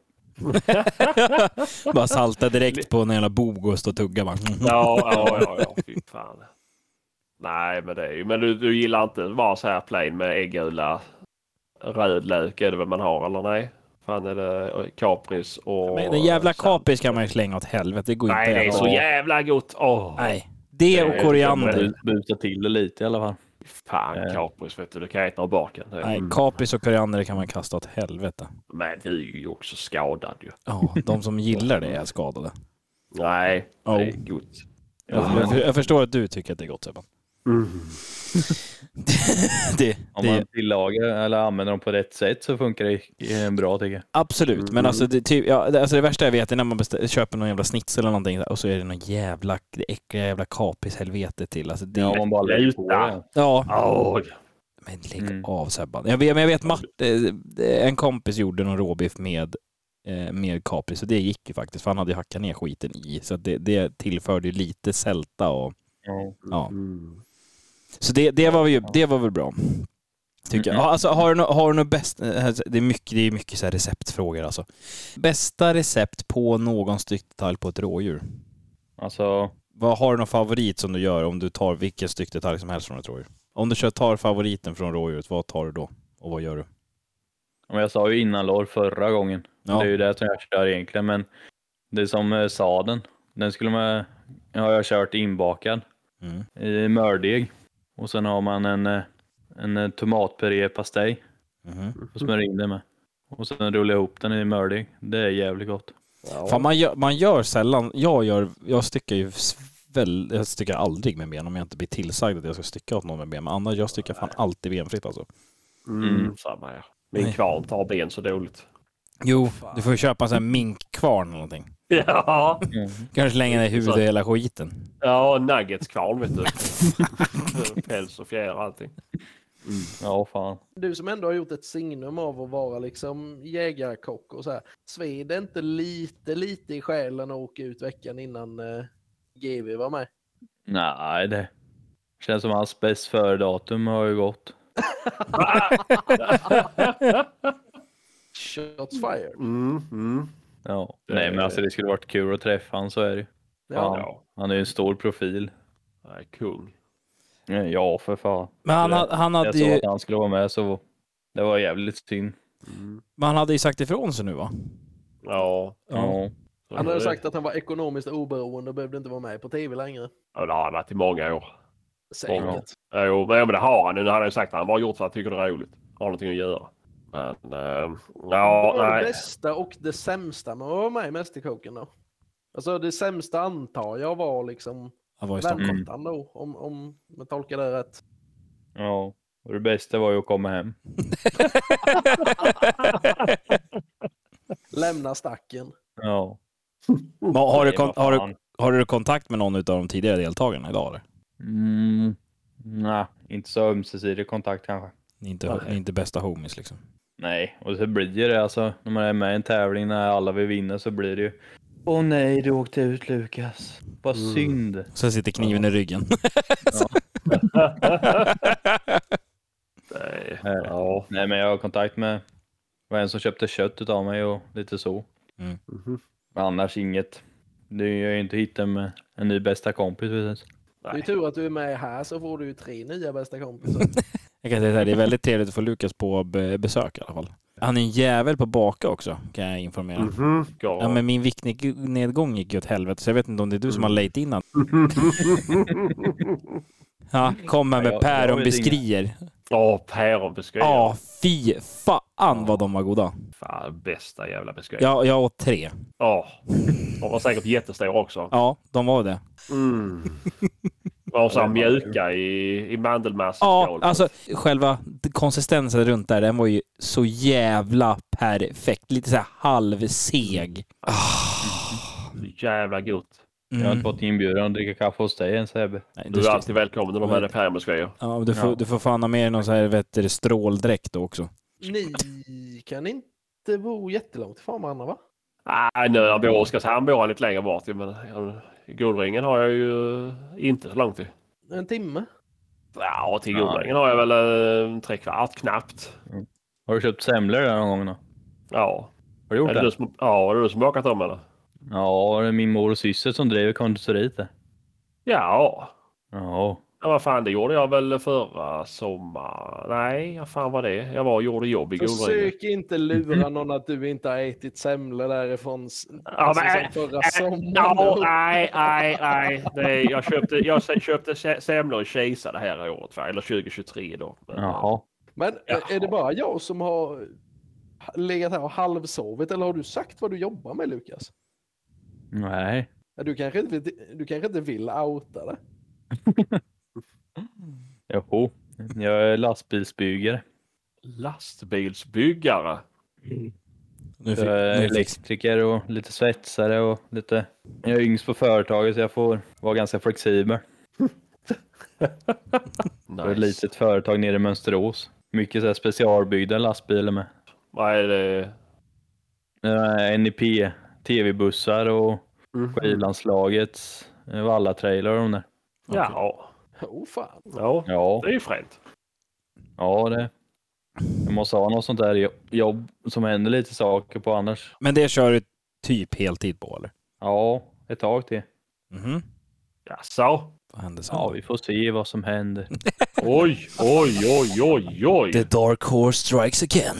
Bara salta direkt på en jävla bog och stå och tugga. Bara. Ja, ja, ja, ja, fy fan. Nej, men det är ju, men du, du gillar inte bara så här plain med äggula, röd lök är det väl man har, eller nej? Fan är det kapris och... Men den jävla kapris kan man ju slänga åt helvete. Det går Nej, inte det är att så äta. jävla gott. Åh, Nej. Det och Det är- koriander. Busa till det lite i alla fall. fan Eh. kapris vet du, du kan äta av baken. Det är- Nej, kapris och koriander kan man kasta åt helvete. Men du är ju också skadad ju. Ja, de som gillar det är skadade. Nej, det Oh. är gott. Jag, jag, jag förstår att du tycker att det är gott, Sebban. Mm. det, Om det, man tillagar eller använder dem på rätt sätt så funkar det eh, bra tycker jag. absolut, men alltså det, typ, ja, det, alltså det värsta jag vet är när man beställer, köper någon jävla snitsel eller någonting och så är det någon jävla det äckliga jävla kaprishelvete till. Alltså det, Ja, om man bara lägger på det. ja, Åh, men lägg Mm. av Sebban. Jag vet, men jag vet Mart, eh, en kompis gjorde någon råbiff med eh, med kapris så det gick ju faktiskt för han hade ju hackat ner skiten i så att det, det tillförde ju lite sälta och Ja. ja. Mm. Så det, det, var ju, det var väl bra. Tycker jag. Mm. Alltså, har du något, har du något bäst... Det är mycket, det är mycket så här receptfrågor alltså. Bästa recept på någon styckdetalj på ett rådjur? Alltså, Vad har du någon favorit som du gör om du tar vilken styckdetalj som helst från ett rådjur? Om du kör, tar favoriten från rådjuret, vad tar du då? Och vad gör du? om jag sa ju innan lår förra gången. Ja. Det är ju det som jag kör egentligen. Men det är som eh, saden. Den skulle man, har jag kört inbakad Mm. i mördeg. Och sen har man en, eh, en eh, tomatpuré pastej. Mhm. Och smörjer in det med. Och sen rullar jag ihop den i mördeg. Det är jävligt gott. Ja. Fan, man, gör, man gör sällan... Jag gör... Jag styckar ju väl... Jag styckar aldrig med ben om jag inte blir tillsagd att jag ska stycka åt någon med ben. Men annars jag styckar fan alltid benfritt alltså. Mm. Mm. Samma här. Min Nej. kvarn tar ben så dåligt. Jo, du får ju köpa en sån här minkkvarn eller någonting. Ja, Mm. Kanske slänga ner i huvudet i hela skiten. ja nuggetskvarn vet du. Päls och fjär och allting. Ja, fan. Du som ändå har gjort ett signum av att vara liksom jägarkock och så här. Sved det inte lite, lite i själen att åka ut veckan innan eh, G V var med? Nej, det känns som hans bäst före datum har ju gått. Shots fired. Mm, mm. Ja. Det- Nej, men alltså det skulle varit kul att träffa han, så är det ju. Ja. Fan. Ja, Han är ju en stor profil. nej, kung. Ja, för fan. Men han, Det- ha- han, Jag hade sa ju, att han skulle vara med, så det var jävligt synd. Mm. men han hade ju sagt ifrån sig nu va? Ja. Ja. så Han hade det- sagt att han var ekonomiskt oberoende och behövde inte vara med på tv längre. Ja, det har han varit i många år. Säkert. Jo, men det har han. Nu har han ju sagt att han bara gjort för att han tycker det är roligt. Har någonting att göra. Men, ehm, ja, Vad var det nej. bästa och det sämsta med att vara med i Mästerkocken då? Alltså det sämsta antar jag var liksom Han var i Stockholm. väntan då, om, om jag tolkar det rätt. Ja. Och det bästa var ju att komma hem. Lämna stacken. Ja. Men har, du Nej, kon- vad har, du, fan. har du kontakt med någon av de tidigare deltagarna idag eller? Mm. Nej, inte så ömsesidig kontakt kanske. Ni är inte, ni är inte bästa homies liksom. Nej, och så blir det alltså, när man är med i en tävling när alla vill vinna så blir det ju åh nej, du åkte ut Lukas. Vad Mm. synd. Så sitter kniven i ryggen. Nej, Nej. ja. Nej, men jag har kontakt med var en som köpte kött utav mig och lite så. Mhm. Men annars inget. Det är ju inte hitta med en ny bästa kompis. Precis. Det är ju Nej. tur att du är med här så får du ju tre nya bästa kompisar. Jag kan säga så här, det är väldigt trevligt att få Lukas på be- besök i alla fall. Han är en jävel på att baka också, kan jag informera. Mhm. Ja, men min viktnedgång gick ju åt helvete, så jag vet inte om det är du som har lejt in han. Ja, kommer Ja, med jag- päronbiskrier. Åh, päronbeskriver. Ja, fy fan vad de var goda. Fan, bästa jävla beskriver. Ja, jag åt tre. Åh, de var säkert jättestora också. Ja, de var det. Mm. var så här mjuka i, i mandelmassa. Ja, alltså själva konsistensen runt där, den var ju så jävla perfekt. Lite så här halvseg. Ah. Jävla gott. Jag har inte fått inbjudan att dricka kaffe hos dig än, Sebbe. Nej, Du är alltid välkommen när de är permisgrejer. Ja, du får, Ja. du får fan ha med dig någon så här, vet du, stråldräkt då också. Ni kan inte bo jättelångt ifrån varandra, va? Nej, nu när jag bor i Oskarshamn bor jag lite längre bort. Men i Guldringen har jag ju inte så långt till. En timme? Ja, till Guldringen har jag väl en tre kvart knappt. Mm. Har du köpt semlor där någon gång då? Ja. Har du gjort Är det? det du som, ja, är det du som bakat dem eller? Ja, det är min mor och syster som driver konditoriet där. Ja. Ja. Ja, vad fan, det gjorde jag väl förra sommar. Nej, vad fan var det? Jag var och gjorde jobb i Guldringen. Försök inte lura någon att du inte har ätit semlor därifrån Ja, alltså, men, som förra äh, sommaren. ja, nej, nej, nej. Det, jag köpte, jag köpte se- semlor i Kisa det här året, va? Eller tjugo tjugotre då. Men, Jaha. Men Jaha. är det bara jag som har legat här och halvsovit, eller har du sagt vad du jobbar med, Lukas? Nej. Ja, Du kanske inte, du kanske inte vill outa det? Jo. Jag är lastbilsbyggare. Lastbilsbyggare. Nu fick, Jag är nu fick, elektriker och lite svetsare och lite... Jag är yngst på företaget så jag får vara ganska flexibel. Det är ett litet företag nere i Mönsterås. Mycket så här specialbyggda lastbilar med. Vad är det? Eh, N I P, tv-bussar och Mhm. skivlandslagets eh, vallatrailer och de där. Ja. Oh fan. Ja, Ja, det är ju fränt. ja det. Jag måste ha något sånt där jo- jobb som händer lite saker på annars. men det kör du typ heltid på, eller? Ja, ett tag till. Mhm. Jaså? Vad hände sen? Ja, vi får se vad som händer. Oj, oj, oj, oj, oj. The dark horse strikes again.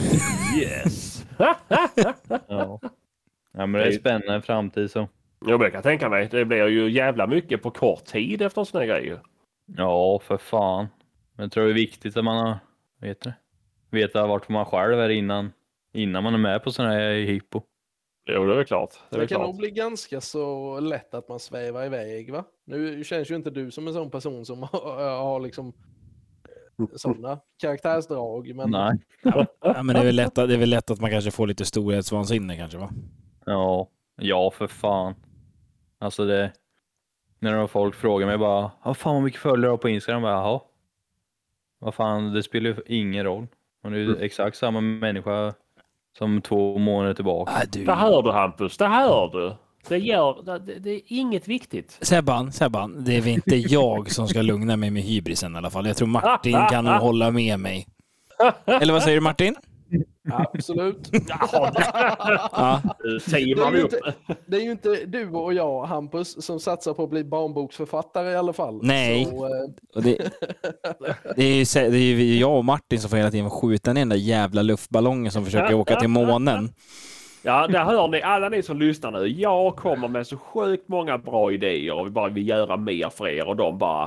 Yes. Ja. Ja, men det är spännande framtid så. Jag kan tänka mig. Det blir ju jävla mycket på kort tid efter såna grejer. Ja, för fan. Men jag tror det är viktigt att man har, vet du, veta vart man själv är innan, innan man är med på sådana här hippo. Jo, det är klart. Det, Det är kan klart. nog bli ganska så lätt att man svävar iväg, va? Nu känns ju inte du som en sån person som har, har liksom sådana karaktärsdrag, men Nej. Ja, men det är, väl lätt, att- det är väl lätt att man kanske får lite storhetsvansinne kanske, va? Ja, ja för fan. Alltså det, när de folk frågar mig bara, vad fan vad mycket följare du har på Instagram, bara, jaha. Vad fan, det spelar ju ingen roll. Man är ju exakt samma människa som två månader tillbaka. Ah, du. Det hör du, Hampus. Det hör du. Det, gör, det, det är inget viktigt. Sebban, Sebban, det är väl inte jag som ska lugna mig med hybrisen i alla fall. Jag tror Martin kan nog hålla med mig. Eller vad säger du, Martin? absolut. Ja, Ja. nu Det är, teamar vi ju upp. inte, det är ju inte du och jag, Hampus, som satsar på att bli barnboksförfattare i alla fall. Nej. Så, eh, Och det, det, är ju, se- det är ju jag och Martin som får hela tiden skjuta ner den där jävla luftballongen som försöker åka till månen. Ja, där hör ni, alla ni som lyssnar nu. Jag kommer med så sjukt många bra idéer och vi bara vill göra mer för er och de bara...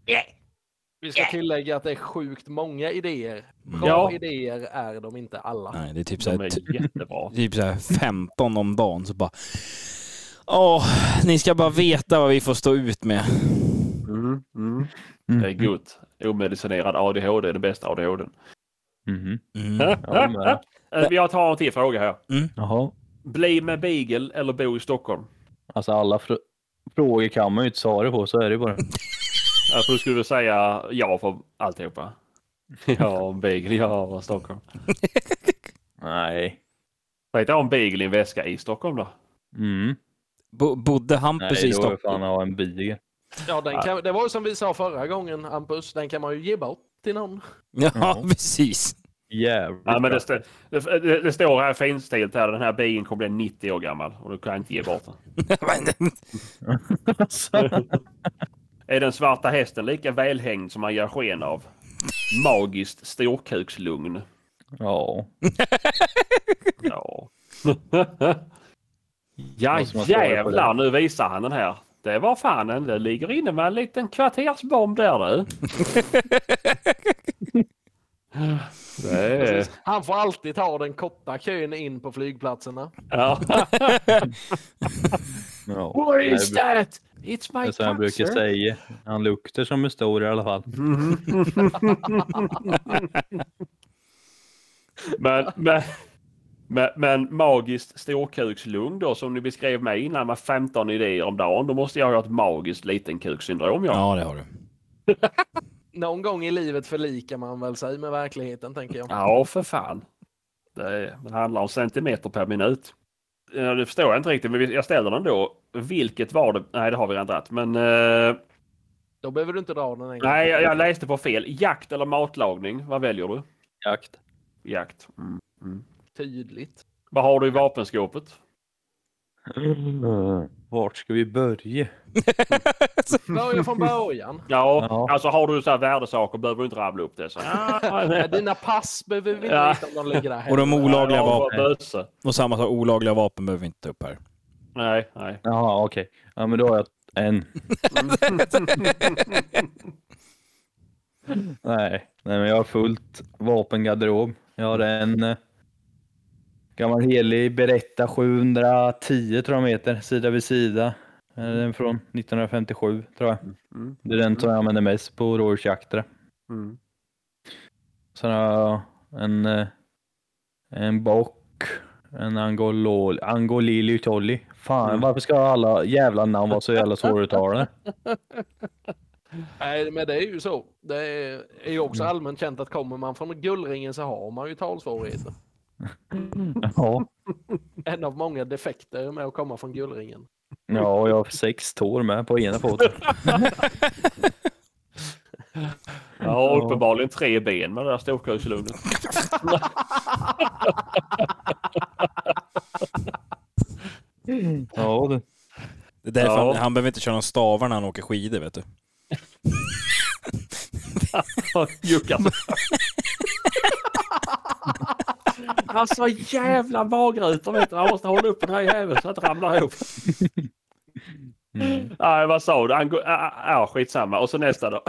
vi ska tillägga att det är sjukt många idéer. Bra Ja. idéer är de inte alla. Nej, det är typ så De här, är jättebra. typ så här femton om dagen. Så bara, åh, ni ska bara veta vad vi får stå ut med. Mm, mm. Det är gott. Omedicinerad A D H D är den bästa A D H D. Mhm. Mm. Ja, men, Jag tar en till fråga här. jaha. Bli med Beagle eller bo i Stockholm? Alltså alla fr- frågor kan man ju inte svara på, så är det ju bara. Jag tror du skulle säga ja för alltihopa. Ja, Beagle, ja, och Stockholm. Nej. Vet du om Beagle i en väska i Stockholm då? Mm. Bo, bodde Hampus Nej, i då är fan Stockholm? ha en beagle. Ja, den kan, det var ju som vi sa förra gången, Hampus, den kan man ju ge bort till någon. Ja, Ja. precis. Jävligt Ja, men bra. det, st- det, det, det står här finstilt här. Den här bilen kommer bli nittio år gammal och du kan inte ge bort den. Är den svarta hästen lika välhängd som man gör sken av? Magiskt storkukslugn. Ja. Ja. Ja Måste man svara på jävlar, nu visar han den här. Det var fan en, det ligger inne med en liten kvartersbomb där du. Det är... Han får alltid ta den korta kön in på flygplatserna. Ja. Ja. What is Det är- that? It's my Det är som jag brukar säga. Han luktar som en stor i alla fall. men, men, men, men magiskt storkukslugn då, som ni beskrev mig innan med femton idéer om dagen, då måste jag ha ett magiskt liten kuksyndrom. Ja. Ja, det har du. Någon gång i livet förlikar man väl sig med verkligheten, tänker jag. Ja, för fan. Det, är, det handlar om centimeter per minut. Ja, det förstår jag inte riktigt, men jag ställer den då. Vilket var det? Nej, det har vi redan dragit. Men eh, Då behöver du inte dra den en gång. nej, jag, jag läste på fel. Jakt eller matlagning? Vad väljer du? Jakt. Jakt. Mm. Mm. Tydligt. Vad har du i vapenskåpet? Vart ska vi börja? Börja från början. Ja, Ja. alltså har du så här värdesaker behöver du inte rabbla upp det. Så. Ja, dina pass behöver vi inte Ja. veta om de ligger där Och de heller. olagliga Ja, vapen. bössa. Och samma sak, olagliga vapen behöver vi inte ta upp här. Nej, nej. Jaha, okej. Ja, men då har jag en. Nej, nej, men jag har fullt vapengarderob. Jag har en eh, gammal helig Beretta sjuhundratio tror jag de heter, sida vid sida. Eh, Den är från nittonhundrafemtiosju tror jag. Mm. Det är den som jag använder mest på rådjursjakter. Mm. Sen har jag en, eh, en bock, en angolol, angolili tolli. Fan, Mm. varför ska alla jävla namn vara så jävla svåruttalade? Nej, men det är ju så. Det är är ju också allmänt känt att kommer man från Gullringen så har man ju talsvårigheter. Ja. En av många defekter med att komma från Gullringen. Ja, och jag har sex tår med på ena foten. Jag har uppenbarligen tre ben med det där storkukslugnet. Ja, det. Det är därför Ja. han, han behöver inte köra någon stavar när han åker skidor, vet du. Juckas. Alltså jävla magrutor vet du. Han måste hålla upp den här jäveln så att det ramlar ihop. Mm. Nej, vad sa du? Han går... Ja, skitsamma. Och så nästa då.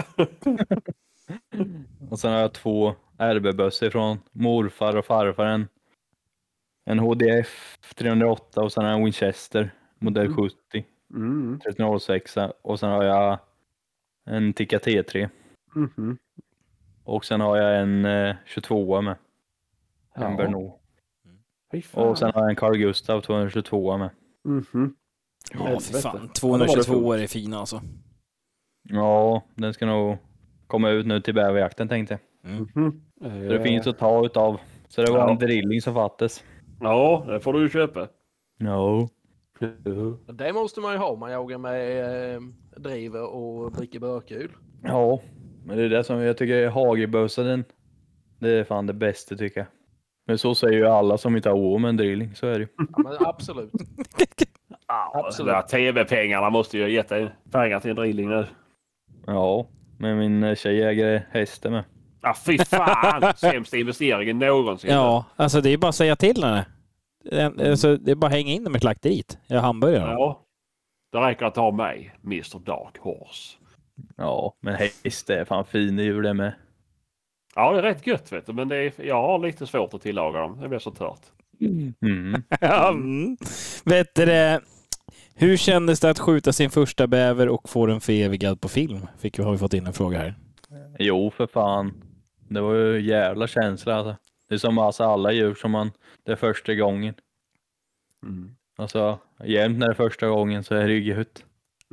Och sen har jag två R B-bössor från morfar och farfar. En, en H D F trehundraåtta och sen har jag en Winchester modell sjuttio. Mm. tretton noll sex och sen har jag en Tikka T tre. Mm. Och sen har jag en eh, tjugotvå med. En Ja. Berno. Fy fan. Och sen har jag en Carl Gustaf tvåhundratjugotvå med. Mhm. Ja, för fan. tvåhundratjugotvå är fina alltså. Ja, den ska nog komma ut nu till bäverjakten tänkte jag. Mhm. Så det finns att ta utav. Så det var Ja. en drilling som fattades. Ja, det får du ju köpa. No. Det måste man ju ha om man jagar med eh, driver och dricker börkul. Ja, men det är det som jag tycker hagelbössa den. Det är fan det bästa tycker jag. Men så säger ju alla som inte har å med en drilling, så är det ju. Ja, men absolut. Ja, Absolut. de där T V-pengarna måste ju ha gett dig pengar till en drilling nu. Ja, men min tjej äger hästen med. Ja, fy fan! Sämsta investeringen någonsin. Ja, alltså det är bara att säga till henne. Det- Alltså, det är bara att hänga in dem i slakteriet. Jag har hamburgare. Ja. Det räcker att ha mig, mister Dark Horse. Ja, men häst är fan fin djur det med. Ja, det är rätt gött vet du, men det är, jag har lite svårt att tillaga dem. Det blir så tört. Mm. Mm. Vet du det? Hur kändes det att skjuta sin första bäver och få den förevigad på film? Fick vi, har vi fått in en fråga här. Jo, för fan. Det var ju jävla känsla alltså. Det är som alltså alla djur som man, det är första gången. Mm. Alltså, jämt när det är första gången så är det ju gött.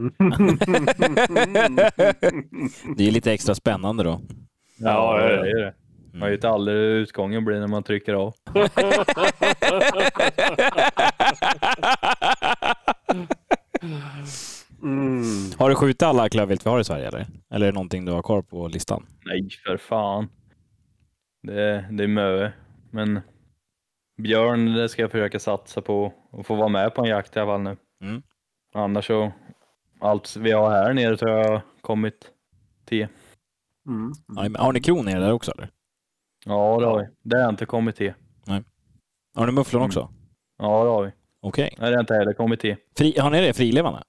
Det är lite extra spännande då. Ja, det ja, är det. Man vet aldrig hur utgången blir när man trycker av. Mm. Har du skjutit alla klövvilt vi har i Sverige eller? Eller är det någonting du har kvar på listan? Nej, för fan. Det, det är mö. Men björn, det ska jag försöka satsa på och få vara med på en jakt i alla fall nu. Mm. Annars så, allt vi har här nere tror jag har kommit till. Mm. Ja, men har ni kron nere där också eller? Ja, det har vi. Det har jag inte kommit till. Har ni mufflon också? Ja, det har vi. Okej. Nej, det har inte heller kommit till. Fri, har ni det frilevande?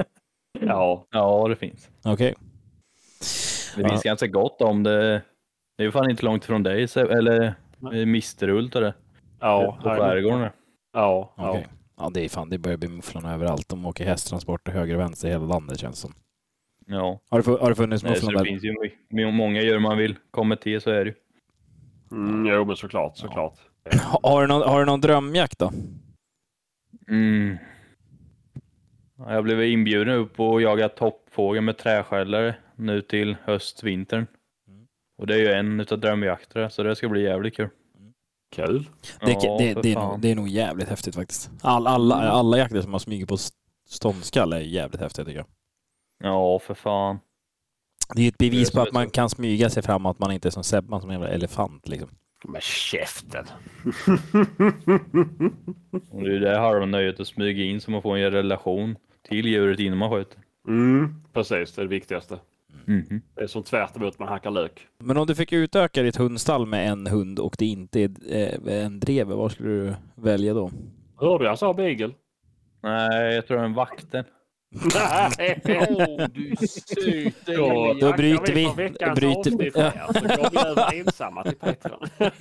Ja. Ja, det finns. Okej. Det Ja. finns ganska gott om det. Det är ju fan inte långt från dig, så- eller Misterult och det. Ja, På här- skärgården. ja, ja. Okej. Ja, det är fan, det börjar bli mufflorna överallt. De åker hästtransporter höger och vänster i hela landet, känns som. Ja. Har det, fu- har det funnits Nej, så mufflor det där? finns ju my- många gör man vill. Kommer till så är det ju. Mm, jo, men såklart, såklart. Ha- Har du någon, har du någon drömjakt då? Mm. Ja, jag blev inbjuden upp och jaga toppfågel med träskällare nu till höstvintern. Mm. Och det är ju en utav drömjakterna, så det ska bli jävligt kul. Kul. Det, Ja, det, för det, är fan. nog, det är nog jävligt häftigt faktiskt. All, alla, alla jakter som har smugit på st- ståndskall är jävligt häftigt tycker jag. Ja, för fan. Det är ju ett bevis Det är på så- att man kan smyga sig fram, att man inte är som Sebban som en jävla elefant liksom. Med käften. Och det är ju det halva nöjet att smyga in så man får en relation till djuret innan man skjuter. Mm, precis, det är det viktigaste. Mhm. Det är som tvärt emot man hackar lök. Men om du fick utöka ditt hundstall med en hund och det inte är eh, en dreve, vad skulle du välja då? Hörde jag sa beagle? Nej, jag tror det är en vakten. Nej! Åh, du söta Då, Då bryter vi- från veckans bryter- avsnitt här, så går vi över ensamma till Patreon.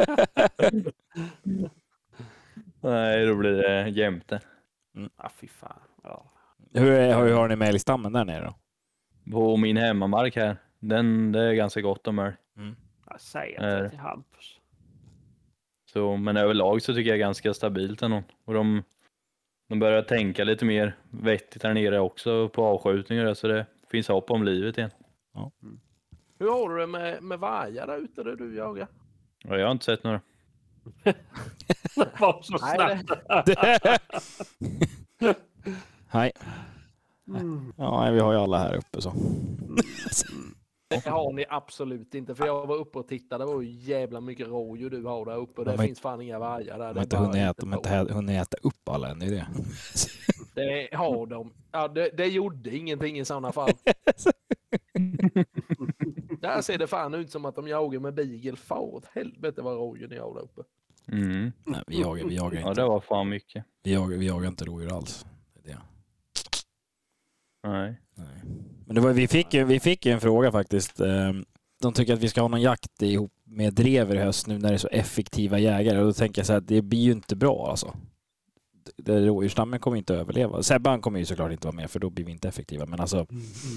Nej, då blir det jämte. Ah, fy fan. Ja. Hur, är, hur har ni med älgstammen där nere då? På min hemmamark här. Den, det är ganska gott om älg. Jag säger inte Är- det till Hampus. Så, men överlag så tycker jag är ganska stabilt ändå. Och de, de börjar tänka lite mer vettigt här nere också på avskjutningar. Så det finns hopp om livet igen. Hur har du det med, med vargar där ute där du jagar? Och jag har inte sett några. Det var så Nej, snabbt. Nej. Mm. Ja, vi har ju alla här uppe så. Det har ni absolut inte. För jag var uppe och tittade. Det var ju jävla mycket rådjur du har där uppe. Och det De har finns fan inga vargar där. De har inte Det är bara hunnit äta, de har på. inte hunnit äta upp alla än, det är det. Det har de. Ja, det, det gjorde ingenting i sådana fall. Där ser det fan ut som att de jagar med beagle. Fan åt helvete vad rådjur ni har där uppe. Mm. Nej, vi jagar, vi jagar Ja, inte. det var fan mycket. Vi jagar, vi jagar inte rådjur alls. Det är det. Nej. Nej. Men det var, vi, fick ju, vi fick ju en fråga faktiskt. Ehm, De tycker att vi ska ha någon jakt ihop med drever i höst nu när det är så effektiva jägare. Och då tänker jag så här, det blir ju inte bra alltså. Det- Rådjursstammen kommer inte att överleva. Sebban kommer ju såklart inte vara med för då blir vi inte effektiva. Men alltså,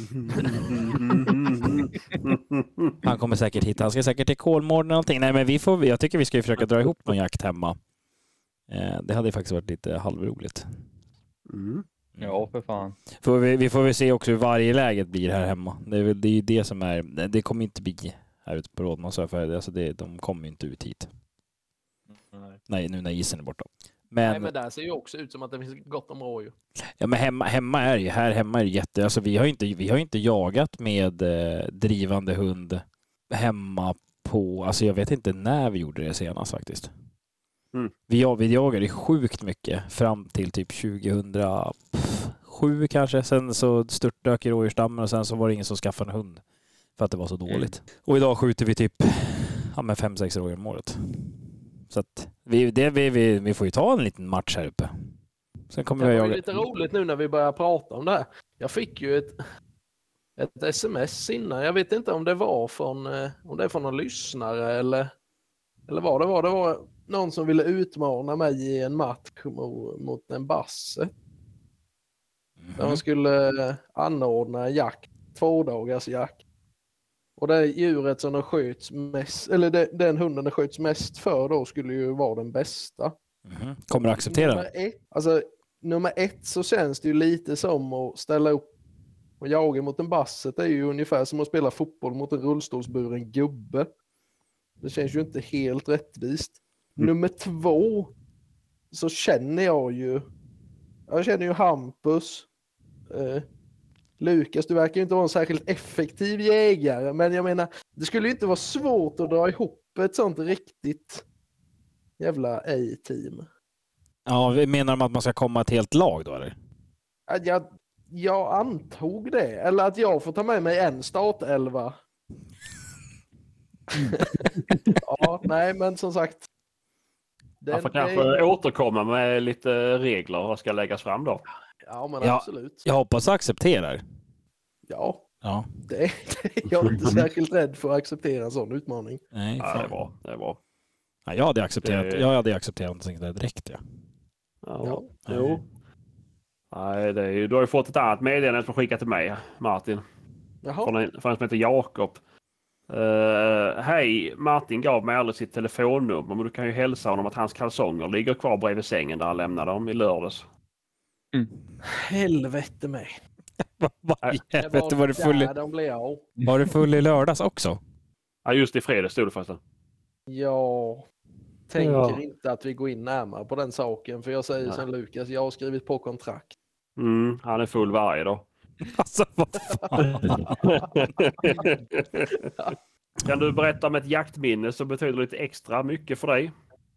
han kommer säkert hit. Han ska säkert till Kolmården eller någonting. Nej men vi får, jag tycker vi ska ju försöka dra ihop någon jakt hemma. Eh, det hade ju faktiskt varit lite halvroligt. Mm. Ja, för fan. Får vi, vi får väl se också hur varje läget blir här hemma. Det är, väl, det är ju det som är, det kommer inte bli här ute på Rådmansö för alltså det, de kommer ju inte ut hit. Nej. Nej, nu när isen är borta. Nej, Men, men där ser ju också ut som att det finns gott om rådjur. ja, men hemma, hemma är ju, här hemma är det jätte, alltså vi har ju inte, vi har ju inte jagat med eh, drivande hund hemma på, alltså jag vet inte när vi gjorde det senast faktiskt. Mm. Vi, jag- vi jagade sjukt mycket fram till typ tjugohundrasju kanske. Sen så störtdök i rådjursstammen och sen så var det ingen som skaffade en hund för att det var så dåligt. Och idag skjuter vi typ ja, med fem sex rådjur om året. Så att vi, det, vi, vi, vi får ju ta en liten match här uppe. Sen kommer Det vi var ju jaga. lite roligt nu när vi börjar prata om det här. Jag fick ju ett, ett sms innan. Jag vet inte om det var från, eh, om det är från någon lyssnare eller, eller vad det var. Det var någon som ville utmana mig i en match mot, mot en basse. Där man skulle eh, anordna jakt, två dagars jakt. Och det djuret som de sköts mest, eller det, den hunden det sköts mest för då skulle ju vara den bästa. Mhm. Kommer du acceptera? Nummer ett, alltså, nummer ett så känns det ju lite som att ställa upp och jaga mot en basset. Det är ju ungefär som att spela fotboll mot en rullstolsburen gubbe. Det känns ju inte helt rättvist. Mm. Nummer två så känner jag ju, jag känner ju Hampus, eh, Lukas, du verkar ju inte vara en särskilt effektiv jägare, men jag menar, det skulle ju inte vara svårt att dra ihop ett sånt riktigt jävla A-team. Ja, vi menar de att man ska komma ett helt lag då eller? Att jag, jag antog det, eller att jag får ta med mig en startelva. Ja, nej, men som sagt. Den, Jag får det- kanske återkomma med lite regler. Vad ska läggas fram då? Ja, men Ja. absolut. Jag hoppas du accepterar. Ja, Ja. Det är, jag är inte särskilt rädd för att acceptera en sån utmaning. Nej, Ja, det är fan. bra. Det är bra. Ja, jag hade accepterat, Det- jag hade accepterat någonting där direkt. Ja. Ja, Ja. jo. Nej, det är, ju- du har ju fått ett annat meddelande som skickat till mig, Martin. Jaha. Från en, från en som heter Jakob. Uh, Hej, Martin gav mig aldrig sitt telefonnummer, men du kan ju hälsa honom att hans kalsonger ligger kvar bredvid sängen där han lämnade dem i lördags. Helvete mig. Vad Nej, Det helvete, var du full, där de blev av. var du full i lördags också? Ja, just i fredags stod det förresten. Jag tänker Ja. inte att vi går in närmare på den saken. För jag säger Nej. som Lukas, jag har skrivit på kontrakt. Mm, han är full varje dag. Alltså, vad fan. Kan du berätta om ett jaktminne som betyder lite extra mycket för dig?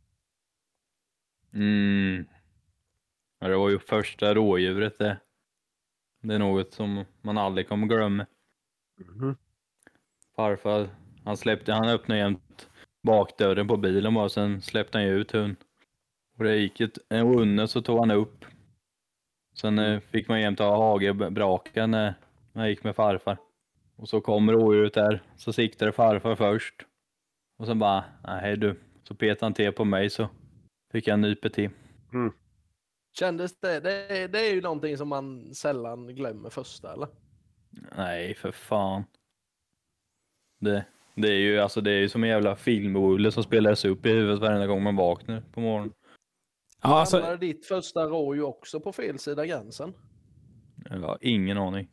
Mm. Ja, det var ju första rådjuret det. Det är något som man aldrig kommer glömma. Mhm. Farfar, han släppte, han öppnade jämt bakdörren på bilen bara, sen släppte han ju ut hund. Och det gick ett, en unne så tog han upp. Sen eh, fick man jämt ha hagebrakan när man gick med farfar. Och så kom rådjuret där, så siktade farfar först. Och sen bara, nej du. Så petade han till på mig så fick jag en nype till. Kändes det, det, är- det är ju någonting som man sällan glömmer första, eller? Nej, för fan. Det, det är ju alltså det är ju som en jävla filmrulle som spelas upp i huvudet varje gång man vaknar på morgonen. Ja, alltså, Hamnade ditt första rådjur också på fel sida gränsen? Jag har ingen aning.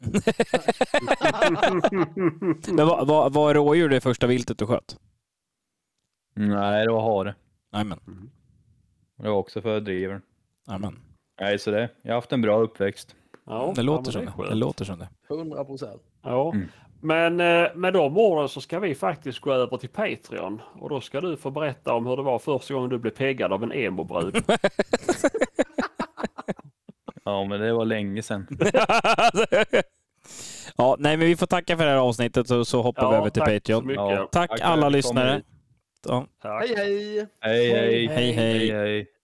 men vad, vad, vad är rådjur det första viltet du sköt? Nej, det var hare. Nämen. Det var också för driven. Nämen. Nej, så det. Jag har haft en bra uppväxt. Ja, Det låter ja, som men det. är Det skönt. låter som det. hundra procent. Ja. Mm. Men eh, med de orden så ska vi faktiskt gå över till Patreon. Och då ska du få berätta om hur det var första gången du blev peggad av en emo-brud. Ja, men det var länge sedan. Ja, nej, men vi får tacka för det här avsnittet och så hoppar vi över till tack så Patreon. mycket. Ja. Tack Tack för alla att ni kom lyssnare. hit. Ja. Tack. Hej hej! Hej, hej. Hej, hej. hej, hej.